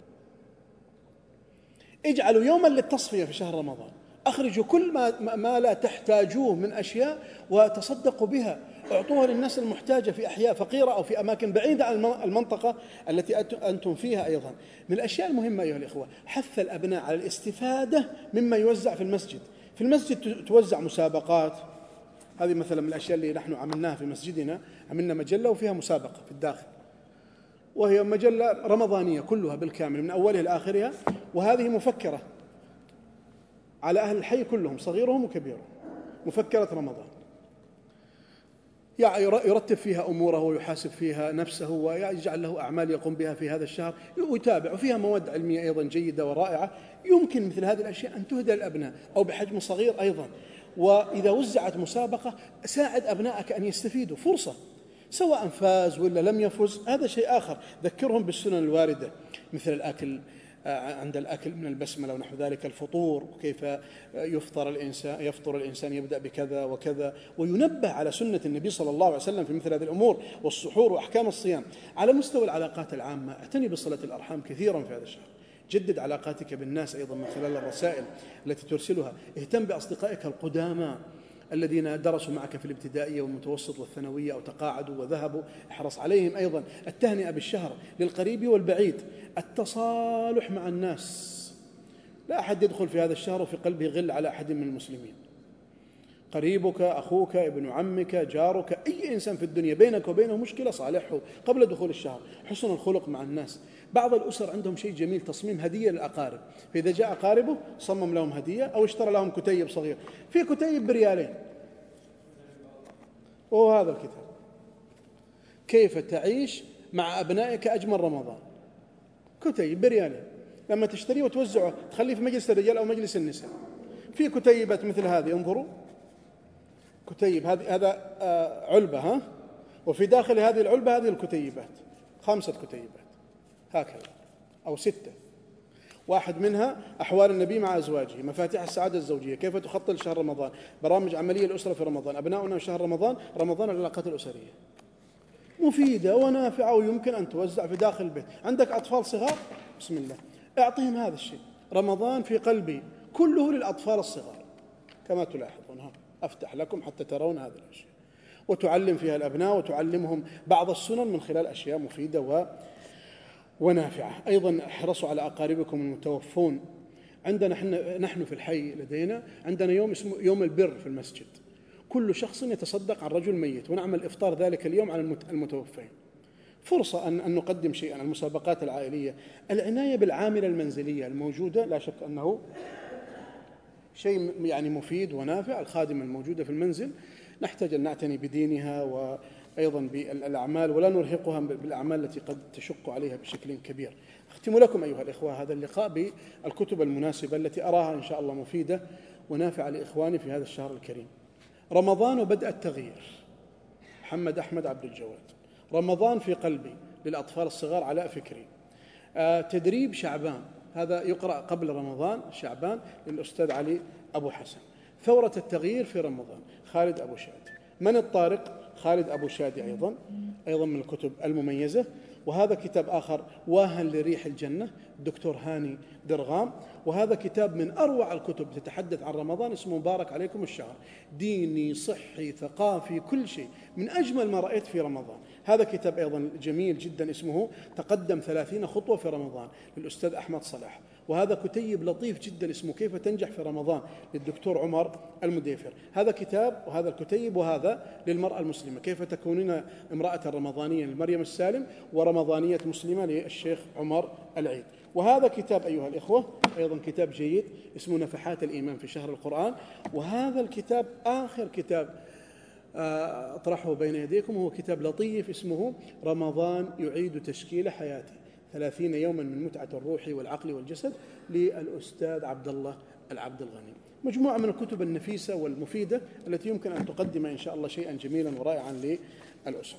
اجعلوا يوما للتصفية في شهر رمضان، أخرجوا كل ما لا تحتاجوه من أشياء وتصدقوا بها، اعطوها للناس المحتاجة في أحياء فقيرة أو في أماكن بعيدة عن المنطقة التي أنتم فيها. أيضا من الأشياء المهمة أيها الإخوة حث الأبناء على الاستفادة مما يوزع في المسجد. في المسجد توزع مسابقات، هذه مثلا من الأشياء اللي نحن عملناها في مسجدنا، عملنا مجلة وفيها مسابقة في الداخل، وهي مجلة رمضانية كلها بالكامل من أولها لآخرها، وهذه مفكرة على أهل الحي كلهم صغيرهم وكبيرهم، مفكرة رمضان، يعني يرتب فيها أموره ويحاسب فيها نفسه ويجعل له أعمال يقوم بها في هذا الشهر ويتابع، وفيها مواد علمية أيضا جيدة ورائعة. يمكن مثل هذه الأشياء أن تهدى للأبناء أو بحجم صغير أيضا. وإذا وزعت مسابقة ساعد أبنائك أن يستفيدوا، فرصة، سواء فاز ولا لم يفز هذا شيء آخر. ذكرهم بالسنن الواردة مثل الأكل، عند الأكل من البسملة ونحو ذلك، الفطور وكيف يفطر الإنسان يبدأ بكذا وكذا، وينبه على سنة النبي صلى الله عليه وسلم في مثل هذه الأمور والسحور وأحكام الصيام. على مستوى العلاقات العامة اعتني بصلة الأرحام كثيرا في هذا الشهر، جدد علاقاتك بالناس أيضا من خلال الرسائل التي ترسلها، اهتم بأصدقائك القدامى الذين درسوا معك في الابتدائية والمتوسط والثانوية أو تقاعدوا وذهبوا، احرص عليهم. أيضا التهنئة بالشهر للقريب والبعيد، التصالح مع الناس، لا أحد يدخل في هذا الشهر وفي قلبه غل على أحد من المسلمين، قريبك، أخوك، ابن عمك، جارك، أي إنسان في الدنيا بينك وبينه مشكلة صالحه قبل دخول الشهر. حسن الخلق مع الناس. بعض الأسر عندهم شيء جميل، تصميم هدية للأقارب، فإذا جاء أقاربه صمم لهم هدية أو اشترى لهم كتيب صغير، في كتيب بريالين، وهو هذا الكتاب كيف تعيش مع أبنائك أجمل رمضان، كتيب بريالين، لما تشتريه وتوزعه تخليه في مجلس الرجال أو مجلس النساء. في كتيبات مثل هذه، انظروا كتيب، هذا علبة، وفي داخل هذه العلبة هذه الكتيبات 5 كتيبات هكذا أو 6، واحد منها أحوال النبي مع أزواجه، مفاتيح السعادة الزوجية، كيف تخطط شهر رمضان، برامج عملية الأسرة في رمضان، أبناؤنا شهر رمضان العلاقات الأسرية، مفيدة ونافعة ويمكن أن توزع في داخل البيت. عندك أطفال صغار، بسم الله أعطيهم هذا الشيء. رمضان في قلبي كله للأطفال الصغار كما تلاحظون، أفتح لكم حتى ترون هذه الأشياء، وتعلم فيها الأبناء وتعلمهم بعض السنن من خلال أشياء مفيدة ونافعة. أيضا احرصوا على أقاربكم المتوفون. عندنا نحن في الحي لدينا عندنا يوم اسمه يوم البر في المسجد، كل شخص يتصدق عن رجل ميت، ونعمل إفطار ذلك اليوم على المتوفين. فرصة أن نقدم شيئا، المسابقات العائلية، العناية بالعاملة المنزلية الموجودة، لا شك أنه شيء يعني مفيد ونافع. الخادمة الموجودة في المنزل نحتاج أن نعتني بدينها وأيضا بالأعمال، ولا نرهقها بالأعمال التي قد تشق عليها بشكل كبير. أختم لكم أيها الإخوة هذا اللقاء بالكتب المناسبة التي أراها إن شاء الله مفيدة ونافعة لإخواني في هذا الشهر الكريم. رمضان وبدء التغيير، محمد أحمد عبد الجواد. رمضان في قلبي للأطفال الصغار، علاء فكري. تدريب شعبان، هذا يقرأ قبل رمضان، شعبان للأستاذ علي أبو حسن. ثورة التغيير في رمضان، خالد أبو شادي. من الطارق، خالد أبو شادي أيضا من الكتب المميزة. وهذا كتاب آخر واها لريح الجنة الدكتور هاني درغام. وهذا كتاب من أروع الكتب تتحدث عن رمضان اسمه مبارك عليكم الشهر، ديني صحي ثقافي كل شيء، من أجمل ما رأيت في رمضان. هذا كتاب أيضا جميل جدا اسمه تقدم 30 خطوة في رمضان للأستاذ أحمد صلاح. وهذا كتيب لطيف جدا اسمه كيف تنجح في رمضان للدكتور عمر المديفر. هذا كتاب وهذا الكتيب وهذا للمرأة المسلمة، كيف تكونين امرأة رمضانية لمريم السالم ورمضانية مسلمة للشيخ عمر العيد. وهذا كتاب أيها الإخوة أيضا كتاب جيد اسمه نفحات الإيمان في شهر القرآن. وهذا الكتاب آخر كتاب أطرحه بين يديكم، هو كتاب لطيف اسمه رمضان يعيد تشكيل حياتي 30 يوما من متعة الروح والعقل والجسد للأستاذ عبد الله العبد الغني. مجموعة من الكتب النفيسة والمفيدة التي يمكن أن تقدم إن شاء الله شيئا جميلا ورائعا للأسر.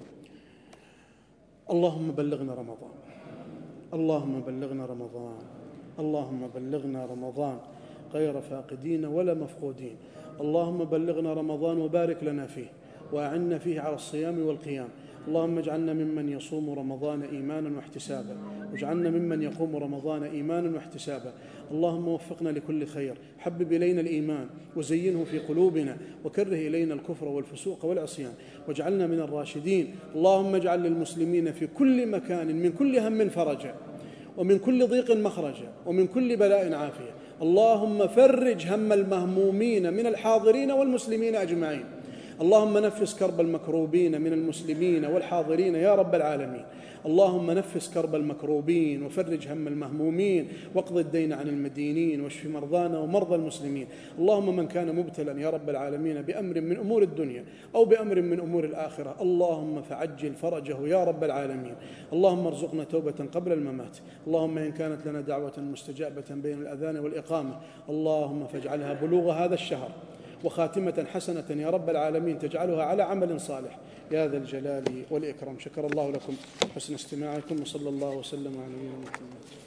اللهم بلغنا رمضان، اللهم بلغنا رمضان، اللهم بلغنا رمضان غير فاقدين ولا مفقودين. اللهم بلغنا رمضان وبارك لنا فيه وأعنا فيه على الصيام والقيام. اللهم اجعلنا ممن يصوم رمضان إيمانا واحتسابا، واجعلنا ممن يقوم رمضان إيمانا واحتسابا. اللهم وفقنا لكل خير، حبب إلينا الإيمان وزينه في قلوبنا، وكره إلينا الكفر والفسوق والعصيان، واجعلنا من الراشدين. اللهم اجعل للمسلمين في كل مكان من كل هم فرجا، ومن كل ضيق مخرجا، ومن كل بلاء عافية. اللهم فرج هم المهمومين من الحاضرين والمسلمين أجمعين. اللهم نفس كرب المكروبين من المسلمين والحاضرين يا رب العالمين. اللهم نفس كرب المكروبين وفرج هم المهمومين واقض الدين عن المدينين واشف مرضانا ومرضى المسلمين. اللهم من كان مبتلا يا رب العالمين بأمر من أمور الدنيا أو بأمر من أمور الآخرة، اللهم فعجل فرجه يا رب العالمين. اللهم ارزقنا توبة قبل الممات. اللهم إن كانت لنا دعوة مستجابة بين الأذان والإقامة، اللهم فاجعلها بلوغ هذا الشهر وخاتمة حسنة يا رب العالمين، تجعلها على عمل صالح يا ذا الجلال والإكرام. شكر الله لكم حسن استماعكم، وصلى الله وسلم على نبينا محمد.